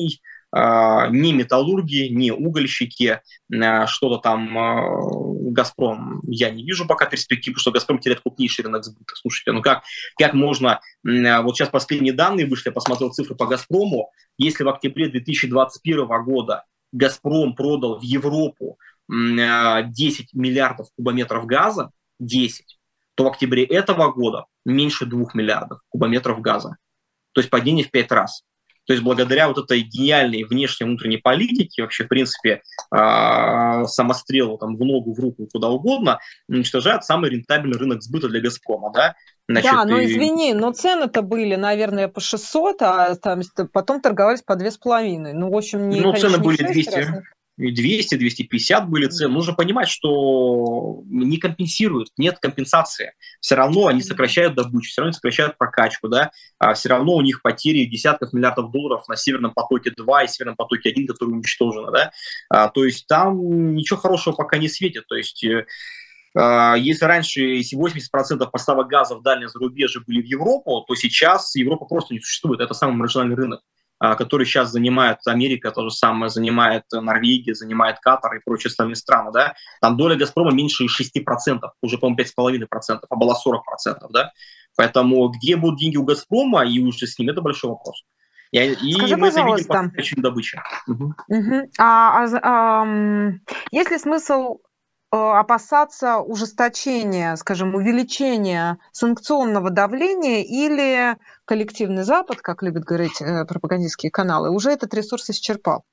ни металлурги, ни угольщики, что-то там «Газпром» я не вижу пока перспективы, что «Газпром» теряет крупнейший рынок сбыта. Слушайте, ну как, как можно... Вот сейчас последние данные вышли, я посмотрел цифры по «Газпрому». Если в октябре две тысячи двадцать первого года «Газпром» продал в Европу десять миллиардов кубометров газа, десять, то в октябре этого года меньше двух миллиардов кубометров газа. То есть падение в пять раз. То есть благодаря вот этой гениальной внешней и внутренней политике, вообще, в принципе, самострелу там, в ногу, в руку, куда угодно, уничтожает самый рентабельный рынок сбыта для «Газпрома». Да,
Значит, да, но и... извини, но цены-то были, наверное, по шестьсот, а там, потом торговались по две с половиной. Ну, в общем, не,
ну,
конечно,
цены
не
были двести. двести - двести пятьдесят были цены. Нужно понимать, что не компенсируют, нет компенсации. Все равно они сокращают добычу, все равно они сокращают прокачку, да? А все равно у них потери десятков миллиардов долларов на Северном потоке два и Северном потоке один, которые уничтожены, да? А, то есть там ничего хорошего пока не светит. То есть а, если раньше если восемьдесят процентов поставок газа в дальнее зарубежье были в Европу, то сейчас Европа просто не существует. Это самый маржинальный рынок, который сейчас занимает Америка, то же самое занимает Норвегия, занимает Катар и прочие остальные страны, да, там доля «Газпрома» меньше шести процентов, уже, по-моему, пять целых пять десятых процента, а была сорок процентов, да, поэтому где будут деньги у «Газпрома» и уже с ним, это большой вопрос. И, и
Скажи,
мы это
видим
по причине добычи. Угу.
Угу. А, а, а, есть ли смысл опасаться ужесточения, скажем, увеличения санкционного давления, или коллективный Запад, как любят говорить пропагандистские каналы, уже этот ресурс исчерпал?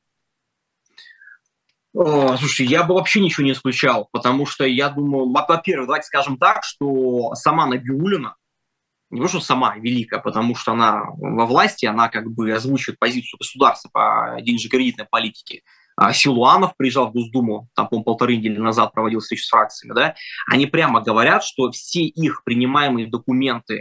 О, слушай, я бы вообще ничего не исключал, потому что я думаю, во-первых, давайте скажем так, что сама Набиуллина, не то, что сама великая, потому что она во власти, она как бы озвучивает позицию государства по денежно-кредитной политике. Силуанов приезжал в Госдуму, там, по-моему, полторы недели назад проводил встречу с фракциями, да, они прямо говорят, что все их принимаемые документы,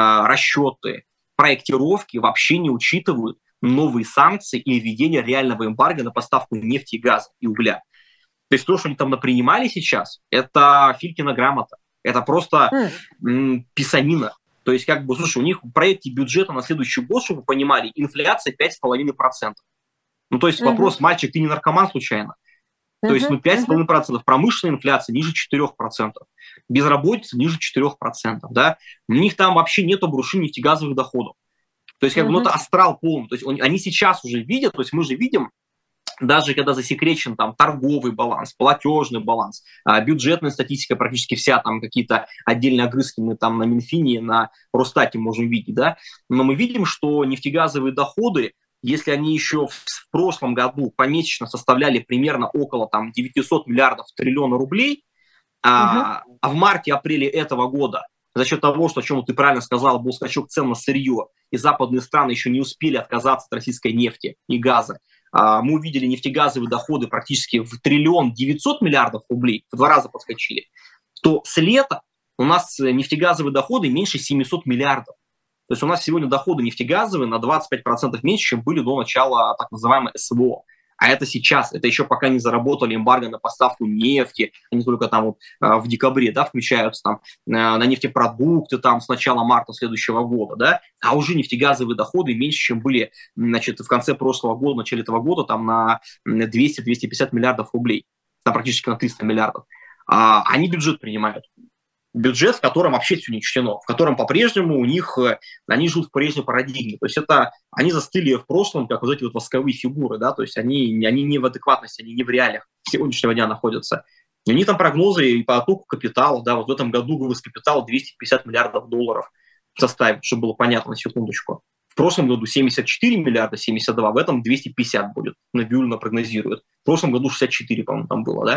расчеты, проектировки вообще не учитывают новые санкции и введение реального эмбарго на поставку нефти, газа и угля. То есть то, что они там напринимали сейчас, это Филькина грамота, это просто м, писанина. То есть, как бы, слушай, у них в проекте бюджета на следующий год, чтобы вы понимали, инфляция пять целых пять десятых процента. Ну, то есть uh-huh. вопрос, мальчик, ты не наркоман случайно? Uh-huh. То есть, ну, пять целых пять десятых процента. Промышленная инфляция ниже четырех процентов. Безработица ниже четырех процентов, да? У них там вообще нет обрушения нефтегазовых доходов. То есть, как uh-huh. бы, ну, это астрал полный. То есть, он, они сейчас уже видят, то есть, мы же видим, даже когда засекречен там торговый баланс, платежный баланс, бюджетная статистика практически вся, там какие-то отдельные огрызки мы там на Минфине, на Росстате можем видеть, да, но мы видим, что нефтегазовые доходы, если они еще в прошлом году помесячно составляли примерно около там девятисот миллиардов триллиона рублей, угу. а, а в марте-апреле этого года за счет того, что, о чем ты правильно сказал, был скачок цен на сырье, и западные страны еще не успели отказаться от российской нефти и газа, мы увидели нефтегазовые доходы практически в триллион девятьсот миллиардов рублей, в два раза подскочили, то с лета у нас нефтегазовые доходы меньше семисот миллиардов. То есть у нас сегодня доходы нефтегазовые на двадцать пять процентов меньше, чем были до начала так называемой СВО. А это сейчас, это еще пока не заработали эмбарго на поставку нефти, они только там вот в декабре, да, включаются там на нефтепродукты там с начала марта следующего года, да, а уже нефтегазовые доходы меньше, чем были, значит, в конце прошлого года, в начале этого года там на двести - двести пятьдесят миллиардов рублей, там практически на триста миллиардов. А, они бюджет принимают. Бюджет, в котором вообще все не учтено, в котором по-прежнему у них, они живут в прежней парадигме. То есть это, они застыли в прошлом, как вот эти вот восковые фигуры, да, то есть они, они не в адекватности, они не в реалиях сегодняшнего дня находятся. И у них там прогнозы и по оттоку капитала, да, вот в этом году вывоз капитала двести пятьдесят миллиардов долларов составит, чтобы было понятно на секундочку. В прошлом году семьдесят четыре миллиарда, семьдесят два, в этом двести пятьдесят будет, Набиуллина прогнозирует. В прошлом году шестьдесят четыре, по-моему, там было,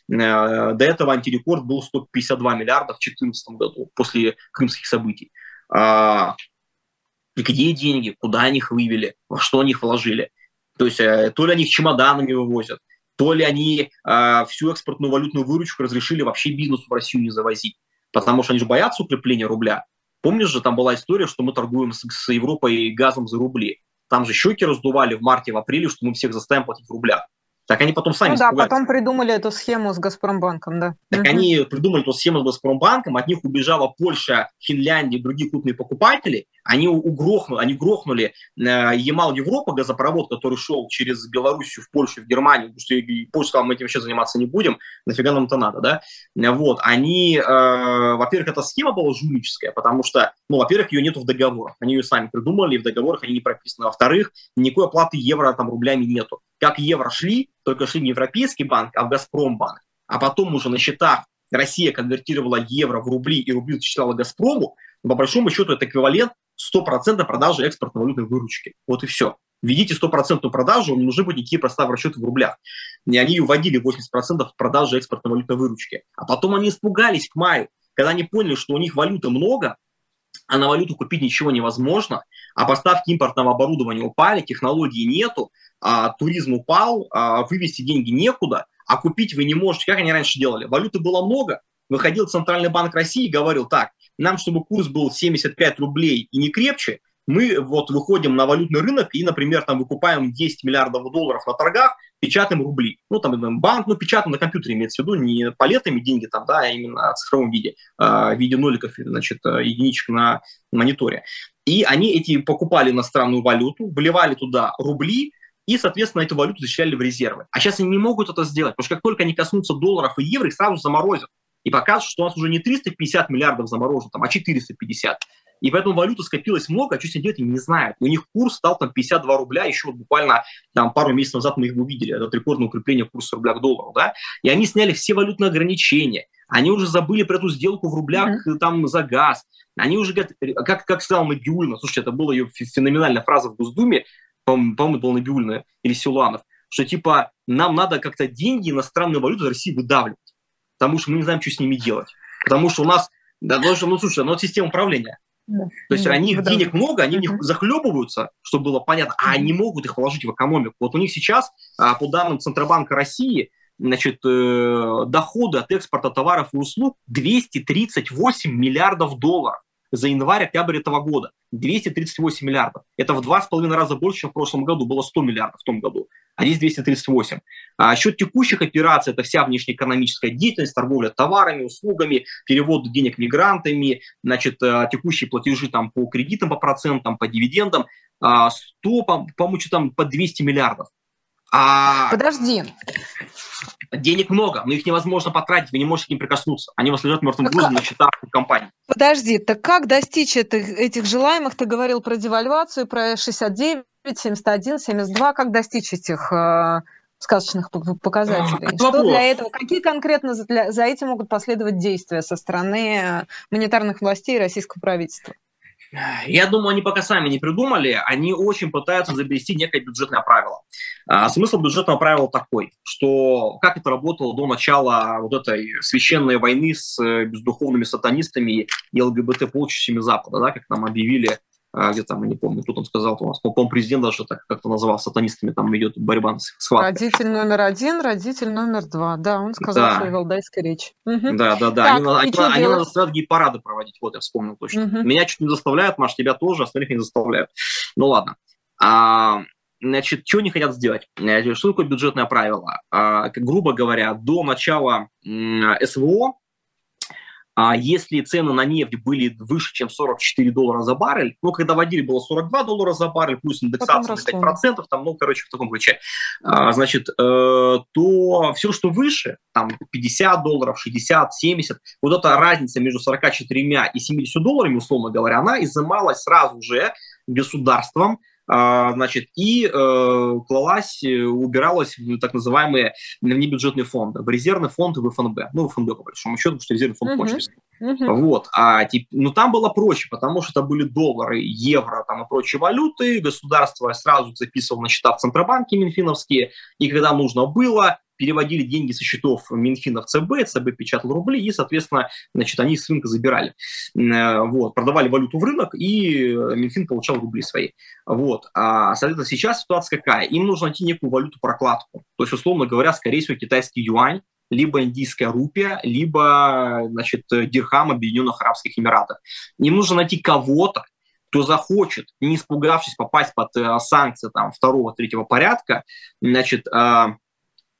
да. До этого антирекорд был сто пятьдесят два миллиарда в две тысячи четырнадцатом году, после крымских событий. И где деньги, куда они их вывели, во что они их вложили? То есть то ли они их чемоданами вывозят, то ли они всю экспортную валютную выручку разрешили вообще бизнесу в Россию не завозить, потому что они же боятся укрепления рубля. Помнишь же, там была история, что мы торгуем с, с Европой газом за рубли. Там же щеки раздували в марте, в апреле, что мы всех заставим платить в рублях. Так они потом сами
Ну да,
испугались.
потом придумали эту схему с Газпромбанком, да.
Так
угу.
Они придумали эту схему с Газпромбанком, от них убежала Польша, Финляндия и другие крупные покупатели. Они угрохнули, они грохнули э, Ямал-Европа, газопровод, который шел через Белоруссию в Польшу, в Германию, потому что Польша сказала, мы этим вообще заниматься не будем, нафига нам это надо, да? Вот, они, э, во-первых, эта схема была жульническая, потому что, ну, во-первых, ее нету в договорах, они ее сами придумали, и в договорах они не прописаны. Во-вторых, никакой оплаты евро там рублями нету. Как евро шли, только шли не в Европейский банк, а в Газпромбанк. А потом уже на счетах Россия конвертировала евро в рубли и рубли зачисляла Газпрому, по большому счету это эквивалент сто процентов продажи экспортно-валютной выручки. Вот и все. Введите сто процентов продажу, не нужны будут никакие проставы расчеты в рублях. И они вводили восемьдесят процентов продажи экспортно-валютной выручки. А потом они испугались к маю, когда они поняли, что у них валюты много, а на валюту купить ничего невозможно, а поставки импортного оборудования упали, технологий нету, а туризм упал, а вывести деньги некуда, а купить вы не можете. Как они раньше делали? Валюты было много, выходил Центральный банк России и говорил, так, нам, чтобы курс был семьдесят пять рублей и не крепче, мы вот выходим на валютный рынок и, например, там выкупаем десять миллиардов долларов на торгах, печатаем рубли. Ну, там банк, ну, печатаем на компьютере, имеется в виду, не палетами деньги там, да, а именно в цифровом виде, в виде ноликов, значит, единичек на мониторе. И они эти покупали иностранную валюту, вливали туда рубли, и, соответственно, эту валюту зачисляли в резервы. А сейчас они не могут это сделать, потому что как только они коснутся долларов и евро, их сразу заморозят. И покажут, что у нас уже не триста пятьдесят миллиардов заморожено, там, а четыреста пятьдесят. И поэтому валюты скопилось много, а что с ней делать, они не знают. У них курс стал там пятьдесят два рубля, еще вот буквально там, пару месяцев назад мы их увидели, это рекордное укрепление курса рубля к доллару, да, и они сняли все валютные ограничения, они уже забыли про эту сделку в рублях mm-hmm. там за газ, они уже, как, как сказала Набиуллина, слушайте, это была ее феноменальная фраза в Госдуме, по-моему, по-моему это была Набиуллина или Силуанов, что типа нам надо как-то деньги, иностранную валюту из России выдавливать, потому что мы не знаем, что с ними делать, потому что у нас, да, потому что, ну слушай, ну вот система управления. Да. То есть да, у них да. денег много, они uh-huh. в них захлебываются, чтобы было понятно, а они могут их вложить в экономику. Вот у них сейчас, по данным Центробанка России, значит, доходы от экспорта товаров и услуг двести тридцать восемь миллиардов долларов за январь-октябрь этого года. двести тридцать восемь миллиардов. Это в два с половиной раза больше, чем в прошлом году. Было сто миллиардов в том году, а здесь двести тридцать восемь. А счет текущих операций – это вся внешнеэкономическая деятельность, торговля товарами, услугами, перевод денег мигрантами, значит, текущие платежи там, по кредитам, по процентам, по дивидендам. сто, по-моему, что там по двести миллиардов. А...
Подожди.
Денег много, но их невозможно потратить, вы не можете к ним прикоснуться. Они у вас лежат мертвым грузом на счетах компании.
Подожди, так как достичь этих, этих желаемых? Ты говорил про девальвацию, про шестьдесят девять, семьдесят один, семьдесят два. Как достичь этих э, сказочных показателей? Это Что вопрос. Для этого? Какие конкретно за, для, за этим могут последовать действия со стороны монетарных властей и российского правительства?
Я думаю, они пока сами не придумали, они очень пытаются изобрести некое бюджетное правило. А, смысл бюджетного правила такой, что как это работало до начала вот этой священной войны с бездуховными сатанистами и ЛГБТ-полчищами Запада, да, как нам объявили, а, где там, я не помню, тут он сказал, у нас, по-моему, президент даже так как-то называл сатанистами, там идет борьба с схваткой.
Родитель номер один, родитель номер два, да, он сказал да. свою валдайскую речь. Угу.
Да, да, да, так, они, они, они надо заставлять гей-парады проводить, вот я вспомнил точно. Угу. Меня чуть не заставляют, Маш, тебя тоже, остальных не заставляют. Ну ладно. А, значит, что они хотят сделать? Что такое бюджетное правило? А, грубо говоря, до начала м, СВО, А если цены на нефть были выше, чем сорок четыре доллара за баррель, ну, когда вводили, было сорок два доллара за баррель, плюс индексация на пять процентов, там, ну, короче, в таком ключе, а, значит, э, то все, что выше, там, пятьдесят долларов, шестьдесят, семьдесят, вот эта разница между сорок четыре и семьдесят долларами, условно говоря, она изымалась сразу же государством, значит, и э, клалась, убиралась в так называемые внебюджетные фонды, в резервный фонд и в ФНБ. Ну, в ФНБ, по большому счету, потому что резервный фонд uh-huh. кончился. Uh-huh. Вот. А, тип, ну, там было проще, потому что это были доллары, евро там, и прочие валюты. Государство сразу записывало на счета в Центробанке минфиновские, и когда нужно было, переводили деньги со счетов Минфина в ЦБ, ЦБ печатал рубли, и, соответственно, значит, они с рынка забирали. Вот, продавали валюту в рынок, и Минфин получал рубли свои. Вот. А, соответственно, сейчас ситуация какая? Им нужно найти некую валюту-прокладку. То есть, условно говоря, скорее всего, китайский юань, либо индийская рупия, либо, значит, дирхам Объединенных Арабских Эмиратов. Им нужно найти кого-то, кто захочет, не испугавшись попасть под санкции там, второго, третьего порядка, значит,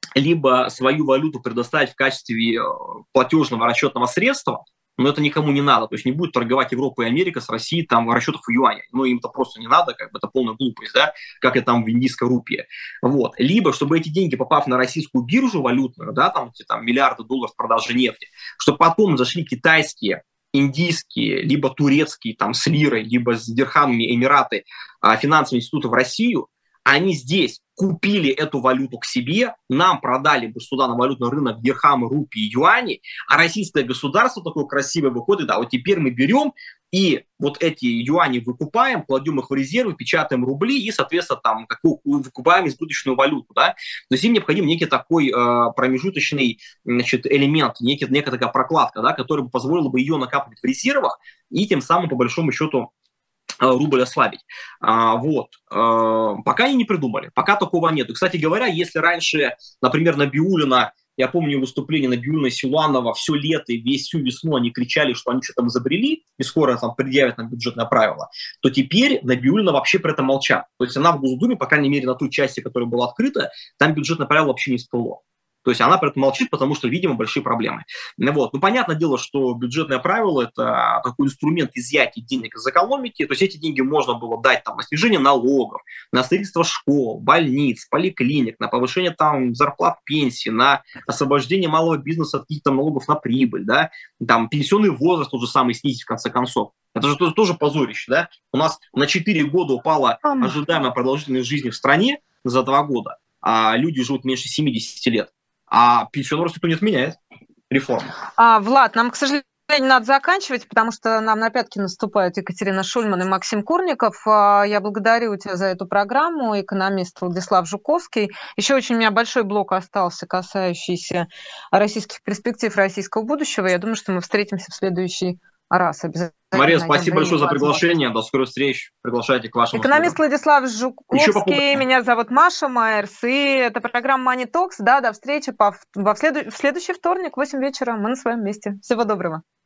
либо свою валюту предоставить в качестве платежного расчетного средства, но это никому не надо. То есть не будет торговать Европа и Америка с Россией там в расчетах в юане. Ну, им это просто не надо, как бы это полная глупость, да, как это там в индийской рупии. Вот. Либо, чтобы эти деньги, попав на российскую биржу валютную, да, там эти там, миллиарды долларов продажи нефти, чтобы потом зашли китайские, индийские, либо турецкие, там, с лирой, либо с дирхамами Эмираты, финансовые институты в Россию, они здесь купили эту валюту к себе, нам продали бы сюда на валютный рынок дирхамы, рупии, юани, а российское государство такое красивое выходит, да, вот теперь мы берем и вот эти юани выкупаем, кладем их в резервы, печатаем рубли и, соответственно, там какую, выкупаем избыточную валюту, да. То есть им необходим некий такой э, промежуточный, значит, элемент, некий, некая такая прокладка, да, которая бы позволила бы ее накапливать в резервах и тем самым, по большому счету, рубль ослабить. А, вот. А, пока они не придумали, пока такого нет. И, кстати говоря, если раньше, например, Набиуллина, я помню выступление Набиуллина и Силуанова, все лето и весь всю весну они кричали, что они что-то там изобрели и скоро там предъявят нам бюджетное правило, то теперь Набиуллина вообще про это молчат. То есть она в Госдуме, по крайней мере, на той части, которая была открыта, там бюджетное правило вообще не всплыло. То есть она про это молчит, потому что, видимо, большие проблемы. Вот. Ну, понятное дело, что бюджетное правило – это такой инструмент изъятия денег из экономики. То есть эти деньги можно было дать там, на снижение налогов, на строительство школ, больниц, поликлиник, на повышение там, зарплат, пенсий, на освобождение малого бизнеса от каких-то налогов на прибыль, да? Там, пенсионный возраст тот же самый снизить в конце концов. Это же тоже, тоже позорище. Да? У нас на четыре года упала ожидаемая продолжительность жизни в стране за два года, а люди живут меньше семидесяти лет. А пенсионный рост никто не отменяет. Реформа.
А, Влад, нам, к сожалению, надо заканчивать, потому что нам на пятки наступают Екатерина Шульман и Максим Курников. Я благодарю тебя за эту программу, экономист Владислав Жуковский. Еще очень у меня большой блок остался, касающийся российских перспектив, российского будущего. Я думаю, что мы встретимся в следующий раз обязательно.
Мария, спасибо большое за приглашение. До скорых встреч. Приглашайте к вашему
Экономист студию. Владислав Жуковский. Меня зовут Маша Майерс. И это программа Money Talks. Да, до встречи по, во в, следу, в следующий вторник в восемь вечера. Мы на своем месте. Всего доброго.